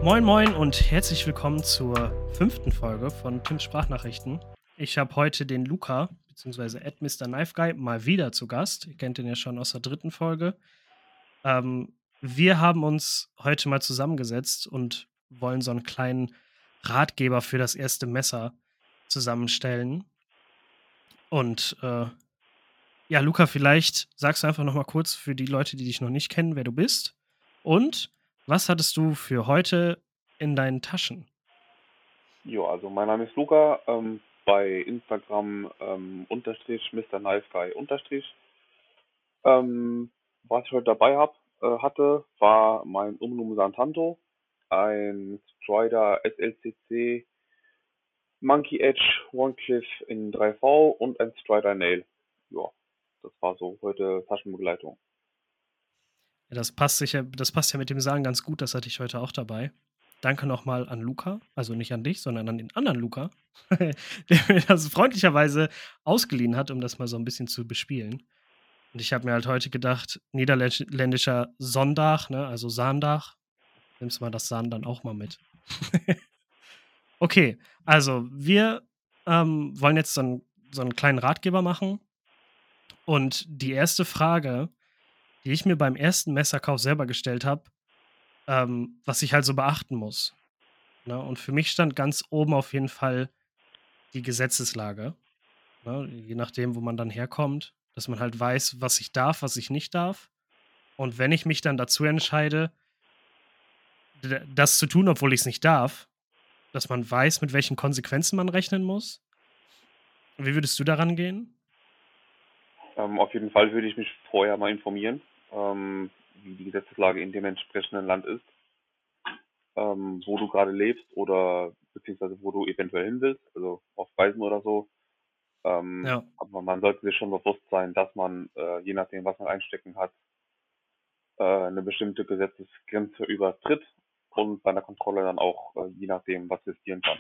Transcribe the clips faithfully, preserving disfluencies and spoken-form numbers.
Moin Moin und herzlich willkommen zur fünften Folge von Tims Sprachnachrichten. Ich habe heute den Luca, beziehungsweise at Mister Knife Guy, mal wieder zu Gast. Ihr kennt ihn ja schon aus der dritten Folge. Ähm, wir haben uns heute mal zusammengesetzt und wollen so einen kleinen Ratgeber für das erste Messer zusammenstellen. Und äh, ja, Luca, vielleicht sagst du einfach noch mal kurz für die Leute, die dich noch nicht kennen, wer du bist. Und was hattest du für heute in deinen Taschen? Jo, also mein Name ist Luca, ähm, bei Instagram ähm, unterstrich Mister Nice Guy unterstrich. Ähm, was ich heute dabei hab, äh, hatte, war mein Umnum Santanto, ein Strider S L C C Monkey Edge One Cliff in drei V und ein Strider Nail. Ja, das war so heute Taschenbegleitung. Ja, das passt sicher, das passt ja mit dem Sagen ganz gut, das hatte ich heute auch dabei. Danke nochmal an Luca, also nicht an dich, sondern an den anderen Luca, der mir das freundlicherweise ausgeliehen hat, um das mal so ein bisschen zu bespielen. Und ich habe mir halt heute gedacht, niederländischer Sonntag, ne, also Saandach, nimmst mal das Saan dann auch mal mit. Okay, also wir ähm, wollen jetzt so einen, so einen kleinen Ratgeber machen. Und die erste Frage, die ich mir beim ersten Messerkauf selber gestellt habe, ähm, was ich halt so beachten muss. Ne? Und für mich stand ganz oben auf jeden Fall die Gesetzeslage. Ne? Je nachdem, wo man dann herkommt, dass man halt weiß, was ich darf, was ich nicht darf. Und wenn ich mich dann dazu entscheide, d- das zu tun, obwohl ich es nicht darf, dass man weiß, mit welchen Konsequenzen man rechnen muss. Wie würdest du daran gehen? Ähm, auf jeden Fall würde ich mich vorher mal informieren, ähm, wie die Gesetzeslage in dem entsprechenden Land ist, ähm, wo du gerade lebst oder beziehungsweise wo du eventuell hin willst, also auf Reisen oder so. Ähm, Ja. aber man sollte sich schon bewusst sein, dass man, äh, je nachdem, was man einstecken hat, äh, eine bestimmte Gesetzesgrenze übertritt und bei der Kontrolle dann auch, äh, je nachdem, was riskieren kann.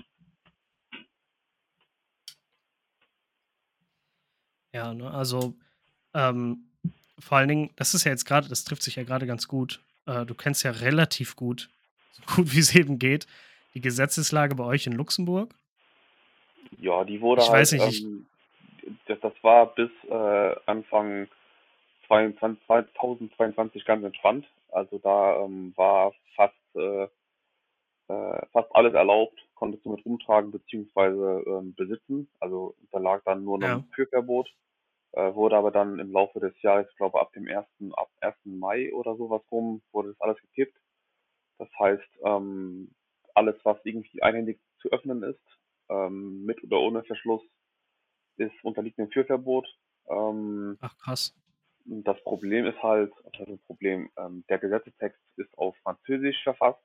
Ja, ne? Also, ähm, vor allen Dingen, das ist ja jetzt gerade, das trifft sich ja gerade ganz gut. Äh, du kennst ja relativ gut, so gut wie es eben geht, die Gesetzeslage bei euch in Luxemburg. Ja, die wurde Ich weiß halt, nicht, ich, ähm, das, das war bis äh, Anfang zweiundzwanzig, zweitausendzweiundzwanzig ganz entspannt. Also da ähm, war fast äh, äh, fast alles erlaubt, konntest du mit rumtragen bzw. Ähm, besitzen. Also da lag dann nur noch ja, ein Führverbot, äh, wurde aber dann im Laufe des Jahres, ich glaube ab dem ersten ab ersten Mai oder sowas rum, wurde das alles gekippt. Das heißt, ähm, alles, was irgendwie einhändig zu öffnen ist, ähm, mit oder ohne Verschluss, ist unterliegt dem Führverbot. Ähm, ach krass. das Problem ist halt, also das Problem, ähm, der Gesetzestext ist auf Französisch verfasst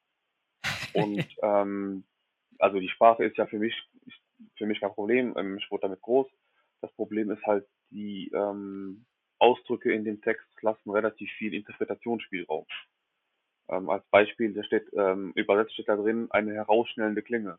und ähm, also die Sprache ist ja für mich für mich kein Problem. Ähm, ich wurde damit groß. Das Problem ist halt, die ähm, Ausdrücke in dem Text lassen relativ viel Interpretationsspielraum. Ähm, als Beispiel, da steht, ähm, übersetzt steht da drin, eine herausschnellende Klinge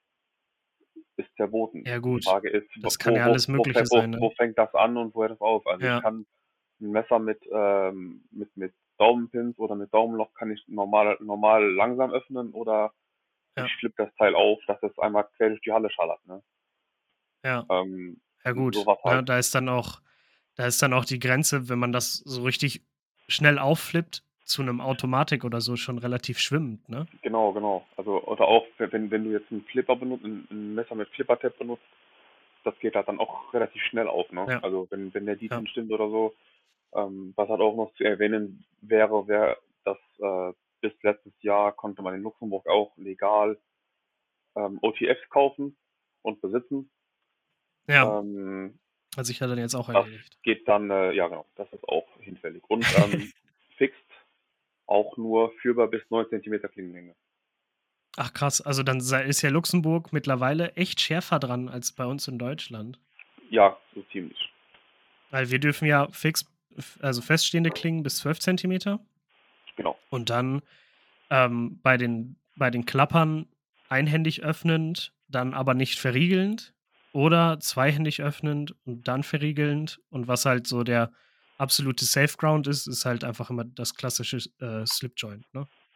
ist verboten. Ja, Die gut. Frage ist, Das kann wo, ja wo, alles wo, Mögliche wo, sein, ne? wo fängt das an und wo hört das auf? Also ich Ja, kann ein Messer mit, ähm, mit, mit Daumenpins oder mit Daumenloch kann ich normal, normal langsam öffnen oder ich ja, flippe das Teil auf, dass es einmal quer durch die Halle schallert. Ne? ja. Ähm, Ja, gut. sowas Ne, halt. da ist dann auch, da ist dann auch die Grenze, wenn man das so richtig schnell aufflippt, zu einem Automatik oder so schon relativ schwimmend, ne? Genau, genau. Also, oder auch, wenn, wenn du jetzt einen Flipper benutzt, ein, ein Messer mit Flipper-Tab benutzt, das geht halt dann auch relativ schnell auf, ne? Ja, Also, wenn, wenn der ja, Deepin stimmt oder so. Ähm, was halt auch noch zu erwähnen wäre, wäre, dass äh, bis letztes Jahr konnte man in Luxemburg auch legal ähm, O T Fs kaufen und besitzen. ja. Ähm, Hat sich ja dann jetzt auch das erledigt. geht dann, äh, ja genau, das ist auch hinfällig. Und ähm, fixt auch nur führbar bis neun Zentimeter Klingenlänge. Ach krass, also dann sei ist ja Luxemburg mittlerweile echt schärfer dran als bei uns in Deutschland. Ja, so ziemlich. Weil wir dürfen ja fix, also feststehende Klingen bis zwölf Zentimeter Genau. und dann ähm, bei, den, bei den Klappern einhändig öffnend, dann aber nicht verriegelnd oder zweihändig öffnend und dann verriegelnd. Und was halt so der absolute Safe Ground ist, ist halt einfach immer das klassische äh, Slip Joint, ne?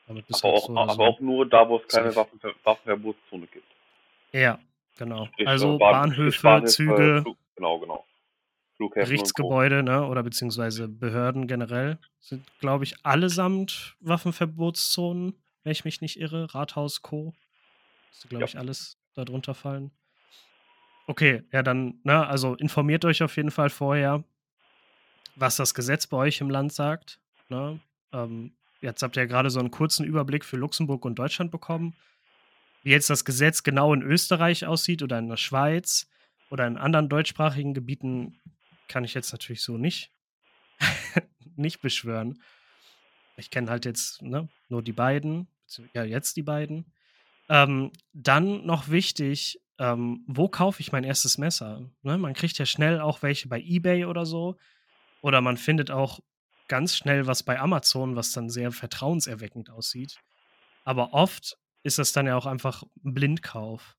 Damit bist du Aber halt auch, so oder aber so auch nur da, wo es keine safe. Waffen, Waffenverbotszone gibt. Ja, genau. Sprich, äh, Also Bahn, sprich Bahnhöfe, Bahnhöfe, Züge, Flug, genau, genau. Flughäfen und Co. Gerichtsgebäude, ne, oder beziehungsweise Behörden generell sind, glaube ich, allesamt Waffenverbotszonen, wenn ich mich nicht irre. Rathaus, Co. Müsste, glaube Ja, ich, alles darunter fallen. Okay, ja, dann, ne, also informiert euch auf jeden Fall vorher, was das Gesetz bei euch im Land sagt. Ne? Ähm, jetzt habt ihr ja gerade so einen kurzen Überblick für Luxemburg und Deutschland bekommen. Wie jetzt das Gesetz genau in Österreich aussieht oder in der Schweiz oder in anderen deutschsprachigen Gebieten, kann ich jetzt natürlich so nicht, nicht beschwören. Ich kenne halt jetzt ne, nur die beiden, bezieh- ja, jetzt die beiden. Ähm, dann noch wichtig, ähm, wo kaufe ich mein erstes Messer? Ne? Man kriegt ja schnell auch welche bei eBay oder so. Oder man findet auch ganz schnell was bei Amazon, was dann sehr vertrauenserweckend aussieht. Aber oft ist das dann ja auch einfach ein Blindkauf.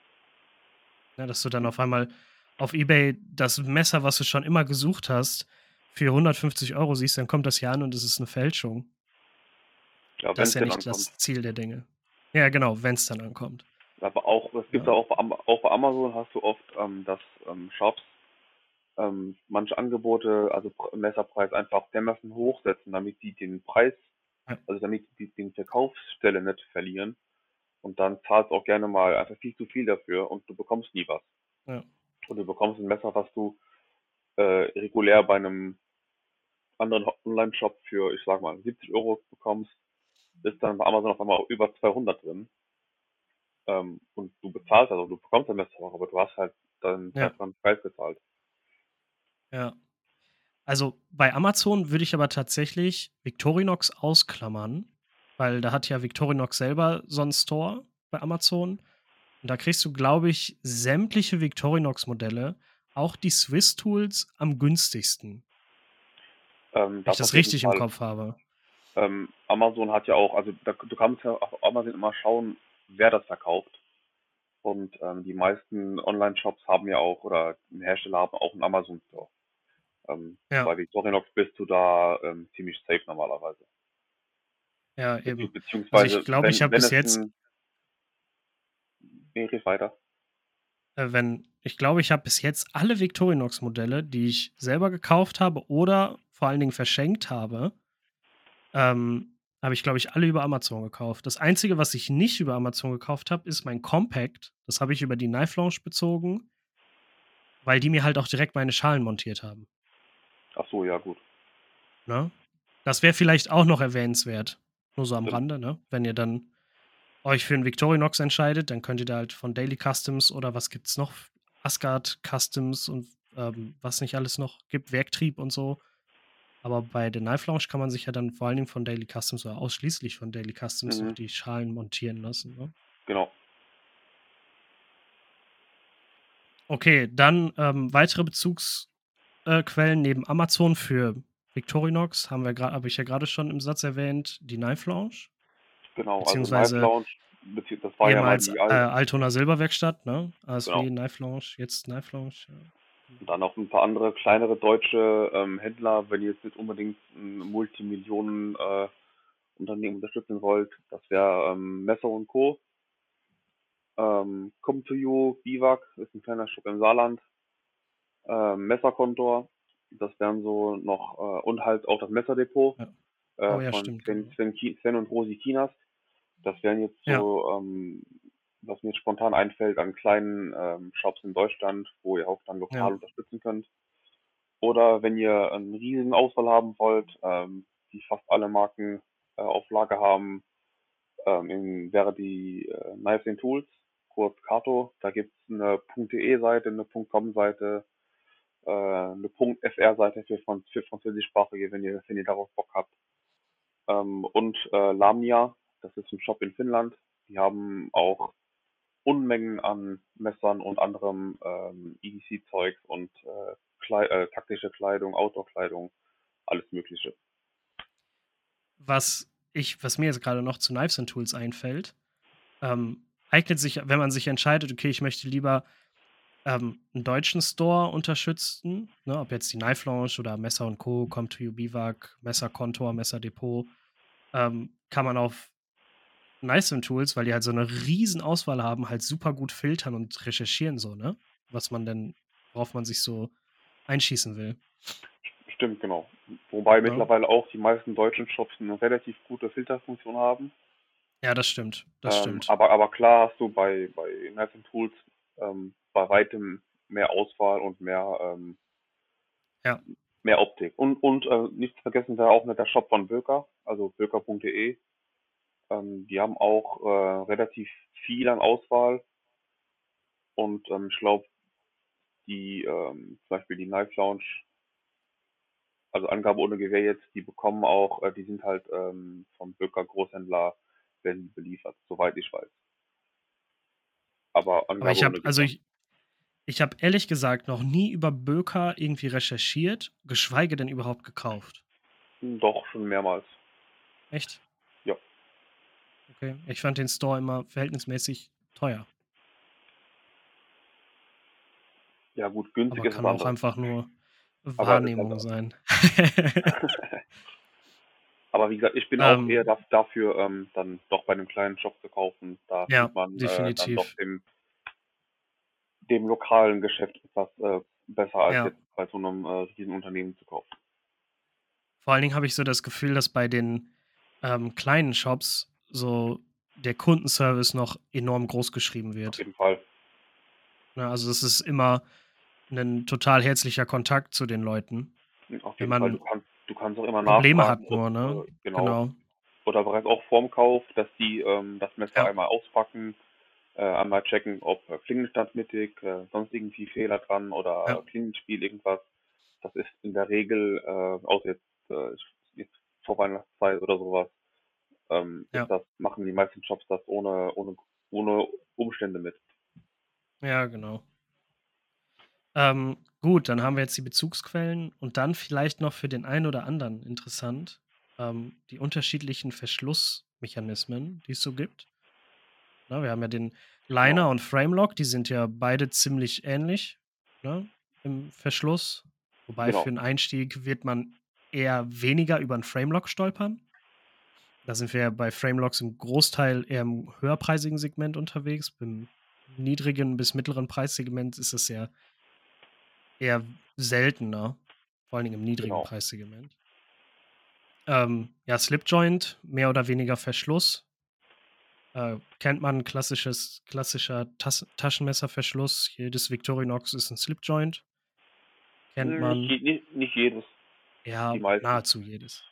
Ne? Dass du dann auf einmal auf eBay das Messer, was du schon immer gesucht hast, für hundertfünfzig Euro siehst, dann kommt das hier an und es ist eine Fälschung. ja, wenn Das ist es ja denn nicht ankommt. das Ziel der Dinge. Ja, genau, wenn es dann ankommt. Aber auch, es gibt Ne? ja auch bei, Am- auch bei Amazon hast du oft, ähm, dass ähm, Shops ähm, manche Angebote, also Pr- Messerpreis einfach dermaßen hochsetzen, damit die den Preis, Ja, also damit die den Verkaufsstelle nicht verlieren. Und dann zahlst du auch gerne mal einfach viel zu viel dafür und du bekommst nie was. ja, Und du bekommst ein Messer, was du äh, regulär bei einem anderen Online-Shop für, ich sag mal, siebzig Euro bekommst, ist dann bei Amazon auf einmal über zweihundert drin. Ähm, und du bezahlst, also du bekommst ein Messer, aber du hast halt dann ja, dreifachen Preis gezahlt. ja. Also bei Amazon würde ich aber tatsächlich Victorinox ausklammern, weil da hat ja Victorinox selber so einen Store bei Amazon. Und da kriegst du, glaube ich, sämtliche Victorinox-Modelle, auch die Swiss-Tools, am günstigsten, Ähm, wenn ich das das auf jeden richtig im Fall. Kopf habe. Ähm, Amazon hat ja auch, also da, du kannst ja auf Amazon immer schauen, wer das verkauft. Und ähm, die meisten Online-Shops haben ja auch, oder Hersteller haben auch einen Amazon-Store. Ähm, Ja, bei Victorinox bist du da ähm, ziemlich safe normalerweise. ja, Bezieh eben. Also ich beziehungsweise, glaube, ich wenn, habe wenn bis es jetzt, ein, nee, red weiter. äh, wenn, ich glaube, ich habe bis jetzt alle Victorinox-Modelle, die ich selber gekauft habe oder vor allen Dingen verschenkt habe, ähm, habe ich, glaube ich, alle über Amazon gekauft. Das Einzige, was ich nicht über Amazon gekauft habe, ist mein Compact. Das habe ich über die Knife Lounge bezogen, weil die mir halt auch direkt meine Schalen montiert haben. Ach so, ja gut. Ne? Das wäre vielleicht auch noch erwähnenswert. Nur so am Stimmt. Rande, ne? Wenn ihr dann euch für einen Victorinox entscheidet, dann könnt ihr da halt von Daily Customs oder was gibt's noch? Asgard Customs und ähm, was nicht alles noch gibt, Werktrieb und so. Aber bei der Knife Lounge kann man sich ja dann vor allen Dingen von Daily Customs oder ausschließlich von Daily Customs auch Mhm, die Schalen montieren lassen. Ne? genau. Okay, dann ähm, weitere Bezugsquellen äh, Quellen neben Amazon für Victorinox haben wir gerade, habe ich ja gerade schon im Satz erwähnt, die Knife Lounge, Genau. Also Knife beziehungsweise Lounge, bezieh- das war ja mal ehemals die äh, Al Altona Silberwerkstatt, ne? A S W, genau. Knife Lounge, jetzt Knife Lounge. Ja. Und dann noch ein paar andere kleinere deutsche ähm, Händler, wenn ihr jetzt nicht unbedingt ein Multimillionen äh, Unternehmen unterstützen wollt, das wäre ähm, Messer und Co. Ähm, Come to You, Biwak ist ein kleiner Shop im Saarland, ähm, Messerkontor, das wären so noch, äh, und halt auch das Messerdepot Ja. äh, Oh ja, von stimmt, Sven, genau. Sven, Ki- Sven und Rosi Kinas. Das wären jetzt Ja, so, ähm, was mir jetzt spontan einfällt, an kleinen ähm, Shops in Deutschland, wo ihr auch dann ja. lokal unterstützen könnt. Oder wenn ihr eine riesen Auswahl haben wollt, ähm, die fast alle Marken äh, auf Lager haben, ähm, in, wäre die äh, Knives and Tools, kurz Kato. Da gibt es eine .de-Seite, eine .com-Seite, äh, eine .fr-Seite für, Franz für Französischsprachige, wenn ihr, wenn ihr darauf Bock habt. Ähm, und äh, Lamnia, das ist ein Shop in Finnland. Die haben auch Unmengen an Messern und anderem ähm, E D C-Zeugs und äh, Klei äh, taktische Kleidung, Outdoor-Kleidung, alles Mögliche. Was ich, was mir jetzt gerade noch zu Knives and Tools einfällt, ähm, eignet sich, wenn man sich entscheidet, okay, ich möchte lieber ähm, einen deutschen Store unterstützen, ne, ob jetzt die Knife Lounge oder Messer und Co., Come to You Biwak, Messer Kontor, Messer Depot, ähm, kann man auf Knifesim Tools, weil die halt so eine riesen Auswahl haben, halt super gut filtern und recherchieren so, ne? Was man denn worauf man sich so einschießen will, Stimmt, genau. Wobei ne? mittlerweile auch die meisten deutschen Shops eine relativ gute Filterfunktion haben. Ja, das stimmt, das Ähm, stimmt. aber, aber klar hast du bei, bei Knife Tools ähm, bei weitem mehr Auswahl und mehr, ähm, Ja. mehr Optik. Und, und äh, nicht zu vergessen wäre auch nicht der Shop von Böker, also böker punkt de. Ähm, die haben auch äh, relativ viel an Auswahl und ähm, ich glaube, die ähm, zum Beispiel die Knife Lounge, also Angabe ohne Gewehr jetzt, die bekommen auch, äh, die sind halt ähm, vom Böker Großhändler werden die beliefert, soweit ich weiß. Aber Aber Angabe ich habe ohne also Gewehr. ich ich habe ehrlich gesagt noch nie über Böker irgendwie recherchiert, geschweige denn überhaupt gekauft. Hm, Doch, schon mehrmals. Echt? Ja. Okay. Ich fand den Store immer verhältnismäßig teuer, Ja gut, günstig aber ist was kann auch anderes. einfach nur Aber ist halt Wahrnehmung sein. aber wie gesagt, ich bin auch eher Ähm, da, dafür, ähm, dann doch bei einem kleinen Shop zu kaufen. Da ja, tut man äh, dann doch definitiv. dem, dem lokalen Geschäft etwas äh, besser als Ja. jetzt bei so einem äh, riesen Unternehmen zu kaufen. Vor allen Dingen habe ich so das Gefühl, dass bei den, ähm, kleinen Shops so der Kundenservice noch enorm groß geschrieben Auf wird. jeden Fall. Ne, also es ist immer ein total herzlicher Kontakt zu den Leuten. Auf Wenn jeden Fall. Du man kannst, du kannst auch immer Probleme nachfragen, hat ob nur, ne? äh, genau. Genau. Oder bereits auch vorm Kauf, dass die ähm, das Messer Ja, einmal auspacken, äh, einmal checken, ob äh, Klingenstand mittig, äh, sonst irgendwie Fehler dran ja, oder Klingenspiel irgendwas. Das ist in der Regel, äh, außer jetzt, äh, jetzt vor Weihnachtszeit oder sowas, ähm, ist ja. das, machen die meisten Shops das ohne, ohne, ohne Umstände mit. Ja, genau. Ähm, gut, dann haben wir jetzt die Bezugsquellen und dann vielleicht noch für den einen oder anderen interessant, ähm, die unterschiedlichen Verschlussmechanismen, die es so gibt. Ne, wir haben ja den Genau, Liner und Framelock, die sind ja beide ziemlich ähnlich, ne, im Verschluss. Wobei für genau, 'n Einstieg wird man eher weniger über 'n Framelock stolpern. Da sind wir ja bei Framelocks im Großteil eher im höherpreisigen Segment unterwegs. Im niedrigen bis mittleren Preissegment ist das ja eher seltener, vor allen Dingen im niedrigen genau. Preissegment. Ähm, ja, Slipjoint, mehr oder weniger Verschluss. Äh, kennt man, klassisches klassischer Tas Taschenmesserverschluss. Jedes Victorinox ist ein Slipjoint. Kennt Hm, Nicht, man. je- nicht, nicht jedes, die Ja, meisten. nahezu jedes.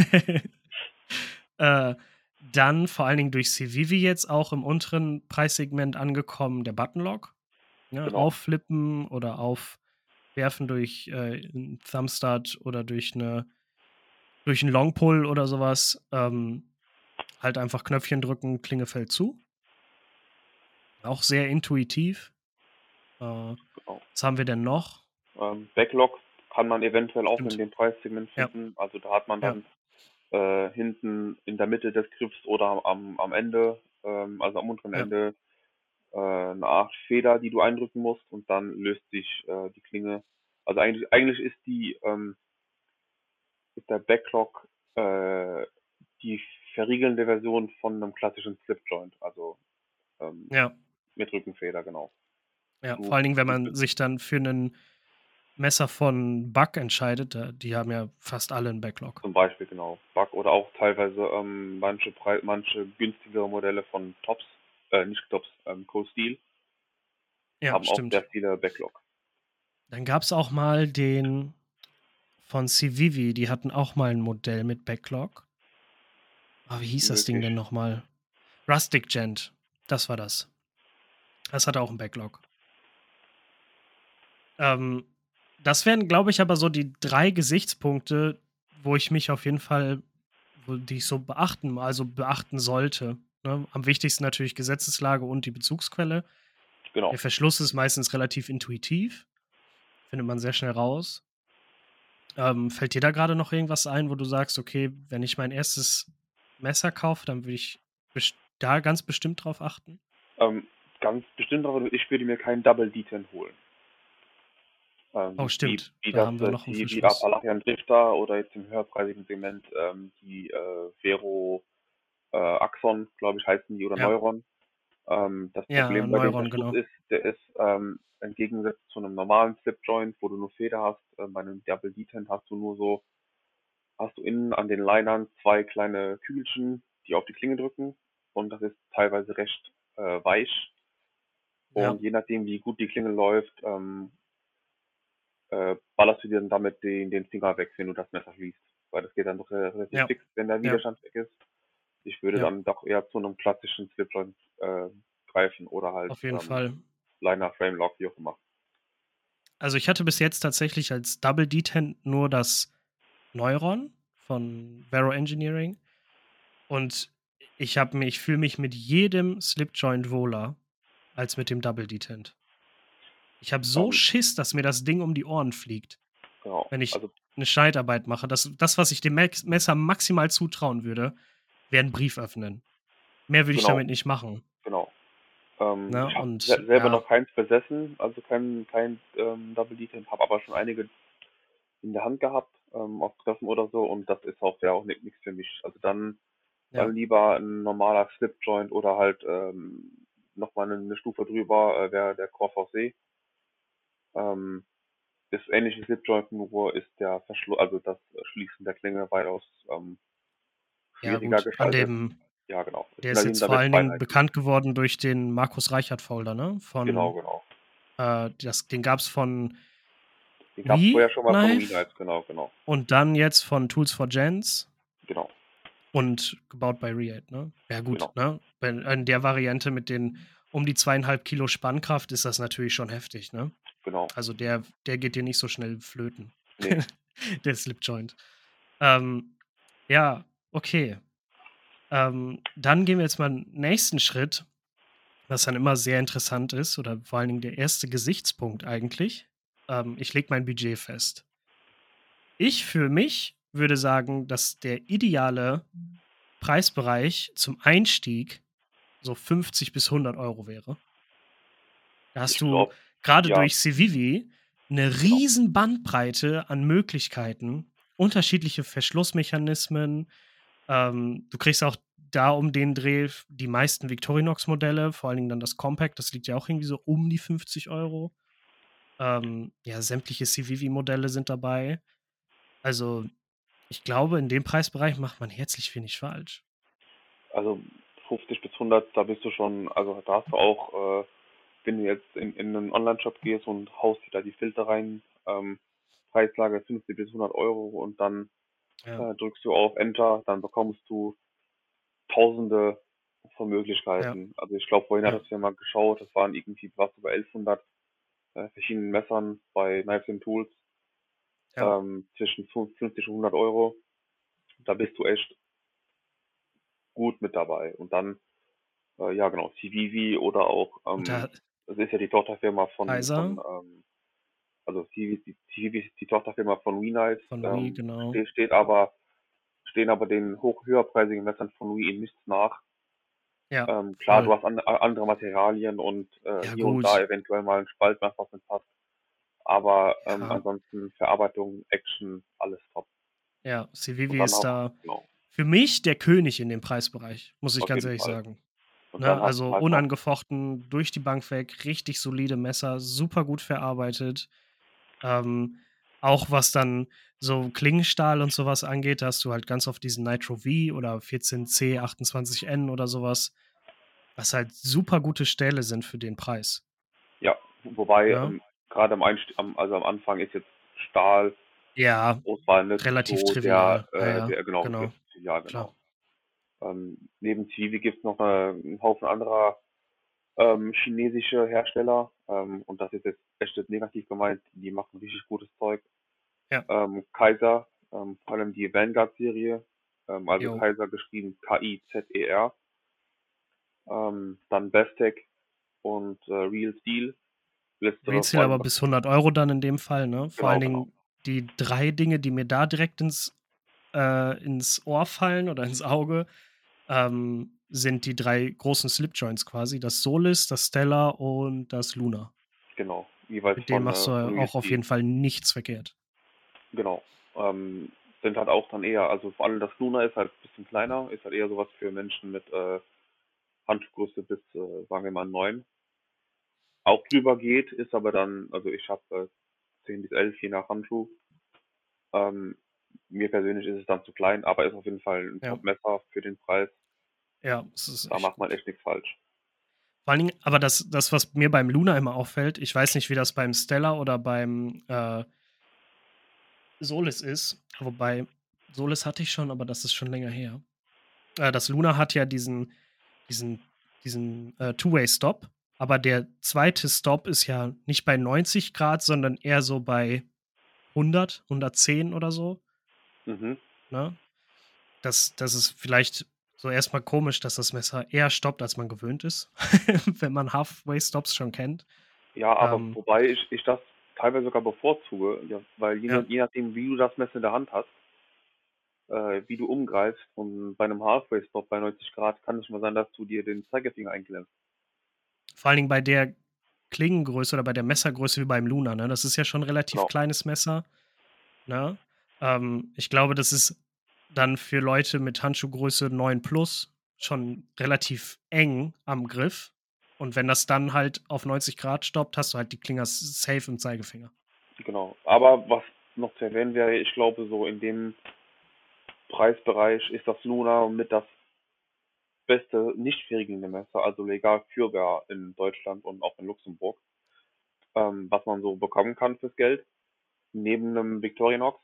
Äh, dann vor allen Dingen durch Civivi jetzt auch im unteren Preissegment angekommen, der Buttonlock. Ne, Genau, aufflippen oder aufwerfen durch, äh, 'n Thumbstud oder durch 'ne durch 'n Longpull oder so was. Ähm, halt einfach Knöpfchen drücken, Klinge fällt zu. Auch sehr intuitiv. Äh, genau. was haben wir denn noch? Ähm, Backlog kann man eventuell auch in Stimmt. dem Preissegment Ja, finden. Also da hat man ja, dann äh, hinten in der Mitte des Griffs oder am, am Ende, ähm, also am unteren ja, Ende, äh, eine Art Feder, die du eindrücken musst und dann löst sich äh, die Klinge. Also eigentlich, eigentlich ist die, ähm, ist der Backlog äh, die verriegelnde Version von einem klassischen Slipjoint, also ähm, ja, mit Rückenfeder, genau. ja. Du, Vor allen Dingen, wenn du man sich dann für 'nen Messer von Buck entscheidet, da die haben ja fast alle 'n Backlog. zum Beispiel, genau, Bug oder auch teilweise ähm, manche Pre manche günstigere Modelle von Tops, äh, nicht Tops, ähm, Cold Steel Ja, haben auch sehr stimmt. viele Backlog. Dann gab's auch mal den von Civivi, die hatten auch mal 'n Modell mit Backlog. Ah, wie hieß das Ding Möglich. denn noch mal? Rustic Gent, das war das. Das hatte auch 'n Backlog. Ähm, das wären, glaube ich, aber so die drei Gesichtspunkte, wo ich mich auf jeden Fall wo die ich so beachten also, beachten sollte, ne? Am wichtigsten natürlich Gesetzeslage und die Bezugsquelle. Genau. Der Verschluss ist meistens relativ intuitiv, findet man sehr schnell raus. Ähm, fällt dir da grade noch irgendwas ein, wo du sagst: „Okay, wenn ich mein erstes Messer kaufe, dann würde ich best da ganz bestimmt drauf achten?“ Ähm, Ganz bestimmt, aber ich würde mir keinen Double D zehn holen. Oh, Ähm, wie, stimmt, wie da das, haben wir äh, noch 'n die, wie der Verschluss. Appalachian Drifter oder jetzt im höherpreisigen Segment ähm, die äh, Vero, äh, Axon, glaube ich, heißen die, oder Ja, Neuron. Ähm, das ja, Problem bei dem Neuron, Verschluss genau. ist, der ist ähm, im Gegensatz zu einem normalen Slipjoint, wo du nur Feder hast, äh, bei einem Double Detent hast du nur so, hast du innen an den Linern zwei kleine Kügelchen, die auf die Klinge drücken, und das ist teilweise recht äh, weich, Ja, und je nachdem, wie gut die Klinge läuft, ähm, äh, ballerst du dir dann damit den, den Finger weg, wenn du das Messer schließt, weil das geht dann doch re- relativ ja, fix, wenn der ja, Widerstand weg ist. Ich würde ja, dann doch eher zu einem klassischen Slipjoint äh, greifen, oder halt auf jeden ähm, Fall. Liner, Frame Lock, wie auch immer. Also ich hatte bis jetzt tatsächlich als Double Detent nur das Neuron von Vero Engineering und ich habe mich, ich fühle mich mit jedem Slipjoint wohler als mit dem Double Detent. Ich habe so Ähm, Schiss, dass mir das Ding um die Ohren fliegt, genau. wenn ich Also eine Schneidarbeit mache. Das, das was ich dem Max Messer maximal zutrauen würde, wäre ein Brief öffnen. Mehr würde ich genau, damit nicht machen. genau. Ähm, Ne? ich habe Und se selber ja, noch keins besessen, also kein, kein ähm, Double Detent, habe aber schon einige in der Hand gehabt, ähm, auf Treffen oder so, und das ist auch, wäre auch nichts für mich. Also dann, ja, dann lieber ein normaler Slipjoint oder halt ähm, nochmal eine, eine Stufe drüber, äh, wäre der Core V C. Ähm, das ähnliche Slipjoint, nur ist der Verschluss, also das Schließen der Klinge weitaus ähm, ja schwieriger gut. An gestaltet. dem, Ja, genau. Es der sind ist halt jetzt eben da vor wird allen Dingen Feinheiten. bekannt geworden durch den Markus Reichert-Folder, ne? Genau, Von, genau. äh, das, den gab es von Den gab es vorher We schon mal von Knife WeKnives, genau, genau, und dann jetzt von Tools for Gents genau, und gebaut bei Reate, ne? Ja gut, genau, ne? Wenn in der Variante mit den um die zweieinhalb Kilo Spannkraft ist das natürlich schon heftig, ne? genau. Also der, der geht dir nicht so schnell flöten. Nee, Der Slipjoint. Ähm, ja, okay. Ähm, dann gehen wir jetzt mal 'n nächsten Schritt, was dann immer sehr interessant ist oder vor allen Dingen der erste Gesichtspunkt eigentlich. Ähm, ich lege mein Budget fest. Ich für mich würde sagen, dass der ideale Preisbereich zum Einstieg so fünfzig bis hundert Euro wäre. Da hast ich du glaube, gerade ja, durch Civivi eine genau. riesen Bandbreite an Möglichkeiten, unterschiedliche Verschlussmechanismen. Ähm, du kriegst auch da um den Dreh die meisten Victorinox-Modelle, vor allen Dingen dann das Compact, das liegt ja auch irgendwie so um die fünfzig Euro. Ähm, ja, sämtliche Civivi-Modelle sind dabei. Also, ich glaube, in dem Preisbereich macht man herzlich wenig falsch. Also fünfzig bis hundert, da bist du schon, also da hast du auch, äh, wenn du jetzt in, in einen Online-Shop gehst und haust dir da die Filter rein, ähm, Preislage fünfzig bis hundert Euro, und dann Ja, äh, drückst du auf Enter, dann bekommst du Tausende von ja, Möglichkeiten. Also ich glaube, vorhin ja, hattest du ja mal geschaut, das waren irgendwie was über elfhundert äh, verschiedenen Messern bei Knives and Tools, ja. ähm, zwischen fünfzig und hundert Euro. Da bist du echt gut mit dabei. Und dann, äh, ja genau, Civivi oder auch, Und da ähm, das ist ja die Tochterfirma von, Kaiser von ähm, also Civivi, die, Civivi ist die Tochterfirma von WeKnives, von Wii, ähm, genau. steht, steht aber, stehen aber den hoch höherpreisigen Messern von We in nichts nach. Ja, Ähm, klar, du voll. hast an, andere Materialien und äh, Ja, hier und da gut. eventuell mal ein Spaltmaß, was mit passt. Aber ähm, Ja, ansonsten Verarbeitung, Action, alles top. ja, Und Civivi dann ist auch, da genau, für mich der König in dem Preisbereich, muss ich auf ganz jeden ehrlich Fall. sagen. Und Ne, dann hast du also halt noch, unangefochten, durch die Bank weg, richtig solide Messer, super gut verarbeitet. Ähm, auch was dann so Klingenstahl und sowas angeht, da hast du halt ganz oft diesen Nitro V oder vierzehn C achtundzwanzig N oder sowas, was halt super gute Stähle sind für den Preis, ja, wobei ne? ähm, gerade am, Einst am, also am Anfang ist jetzt Stahl, Ja, Auswahl nicht relativ so der, trivial. Ja, äh, ja, der genau, genau, ja klar. genau. Ähm, neben Civi gibt es noch eine, einen Haufen anderer ähm, chinesische Hersteller, ähm, und das ist jetzt echt nicht negativ gemeint, die machen richtig gutes Zeug. Ja, Ähm, Kaiser, ähm, vor allem die Vanguard-Serie, ähm, also jo. Kaiser geschrieben K I Z E R, ähm, dann Bestech und äh, Real Steel, letztere vor Rätsel allem, aber bis hundert Euro dann in dem Fall, ne? Vor allen genau, genau, Dingen die drei Dinge, die mir da direkt ins, äh, ins Ohr fallen oder ins Auge, ähm, sind die drei großen Slipjoints quasi. Das Solis, das Stella und das Luna. genau, jeweils Mit denen von, machst äh, du von Real auch auf Steel, jeden Fall nichts verkehrt. genau. Ähm, sind halt auch dann eher, also vor allem das Luna ist halt ein bisschen kleiner, ist halt eher sowas für Menschen mit äh, Handschuhgröße bis, äh, sagen wir mal, neun. Auch drüber geht, ist aber dann, also ich habe äh, zehn bis elf je nach Handschuh. Ähm, Mir persönlich ist es dann zu klein, aber ist auf jeden Fall ein Ja, Top-Messer für den Preis. ja, es ist Da echt macht man gut. echt nichts falsch. Vor allen Dingen, aber das, das, was mir beim Luna immer auffällt, ich weiß nicht, wie das beim Stella oder beim äh, Solis ist. Wobei, Solis hatte ich schon, aber das ist schon länger her. Äh, das Luna hat ja diesen, diesen, diesen äh, Two-Way-Stop, aber der zweite Stop ist ja nicht bei neunzig Grad, sondern eher so bei hundert, hundertzehn oder so. Mhm. Ne? Das, das ist vielleicht so erstmal komisch, dass das Messer eher stoppt, als man gewöhnt ist, wenn man Halfway-Stops schon kennt. Ja, aber Ähm, wobei ich, ich das teilweise sogar bevorzuge, ja, weil je, ja, je nachdem, wie du das Messer in der Hand hast, äh, wie du umgreifst und bei einem Halfway-Stop bei neunzig Grad kann es schon mal sein, dass du dir den Zeigefinger einklemmst. vor allen Dingen bei der Klingengröße oder bei der Messergröße wie beim Luna. Ne? Das ist ja schon ein relativ Genau, kleines Messer. Ne? Ähm, ich glaube, das ist dann für Leute mit Handschuhgröße neun plus schon relativ eng am Griff. Und wenn das dann halt auf neunzig Grad stoppt, hast du halt die Klinge safe im Zeigefinger. genau. Aber was noch zu erwähnen wäre, ich glaube, so in dem Preisbereich ist das Luna mit das beste nicht verriegelnde Messer, also legal führbar in Deutschland und auch in Luxemburg, ähm, was man so bekommen kann fürs Geld. Neben einem Victorinox.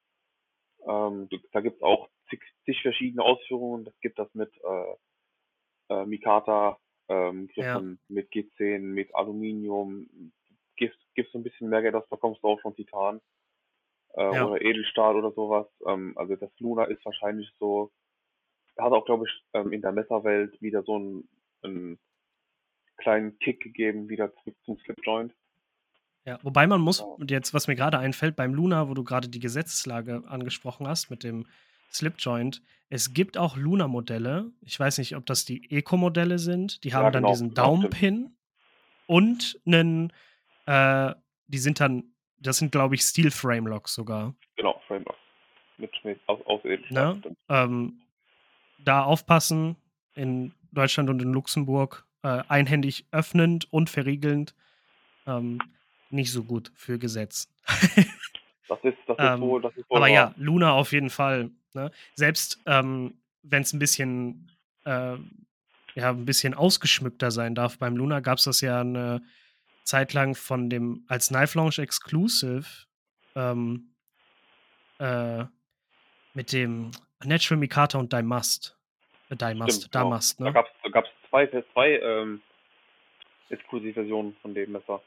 Ähm, du- da gibt es auch zig, zig verschiedene Ausführungen. Es gibt das mit äh, äh, Mikata, ähm, Ja, Griffen, mit G zehn, mit Aluminium. Gibst, gibst du ein bisschen mehr Geld aus, bekommst du auch schon Titan äh, ja. oder Edelstahl oder sowas. Ähm, also das Luna ist wahrscheinlich so, hat auch, glaube ich, ähm, in der Messerwelt wieder so einen, einen kleinen Kick gegeben, wieder zurück zum Slipjoint. Ja, wobei man muss, Ja, und jetzt, was mir gerade einfällt, beim Luna, wo du gerade die Gesetzeslage angesprochen hast mit dem Slipjoint, es gibt auch Luna-Modelle. Ich weiß nicht, ob das die Eco-Modelle sind. Die ja, haben dann genau, diesen genau, stimmt. Daumenpin und einen, äh, die sind dann, das sind, glaube ich, Steel-Frame-Locks sogar. Genau, Framework. Mit, mit aus, aus Edelstahl, Ne? stimmt. Ähm, da aufpassen, in Deutschland und in Luxemburg, äh, einhändig öffnend und verriegelnd, ähm, nicht so gut für Gesetz. Das ist, das ist Ähm, wohl, das ist wohl aber wahr. ja, Luna auf jeden Fall. Ne? Selbst ähm, wenn es ein bisschen, äh, ja, ein bisschen ausgeschmückter sein darf, beim Luna gab es das ja eine Zeit lang von dem als Knife Lounge Exclusive ähm, äh, mit dem Natural Mikata und Daimast. Äh, Stimmt, Daimast, genau. Damast, Da ne? gab's, da gab's zwei, zwei ähm, Exklusivversionen von dem Messer.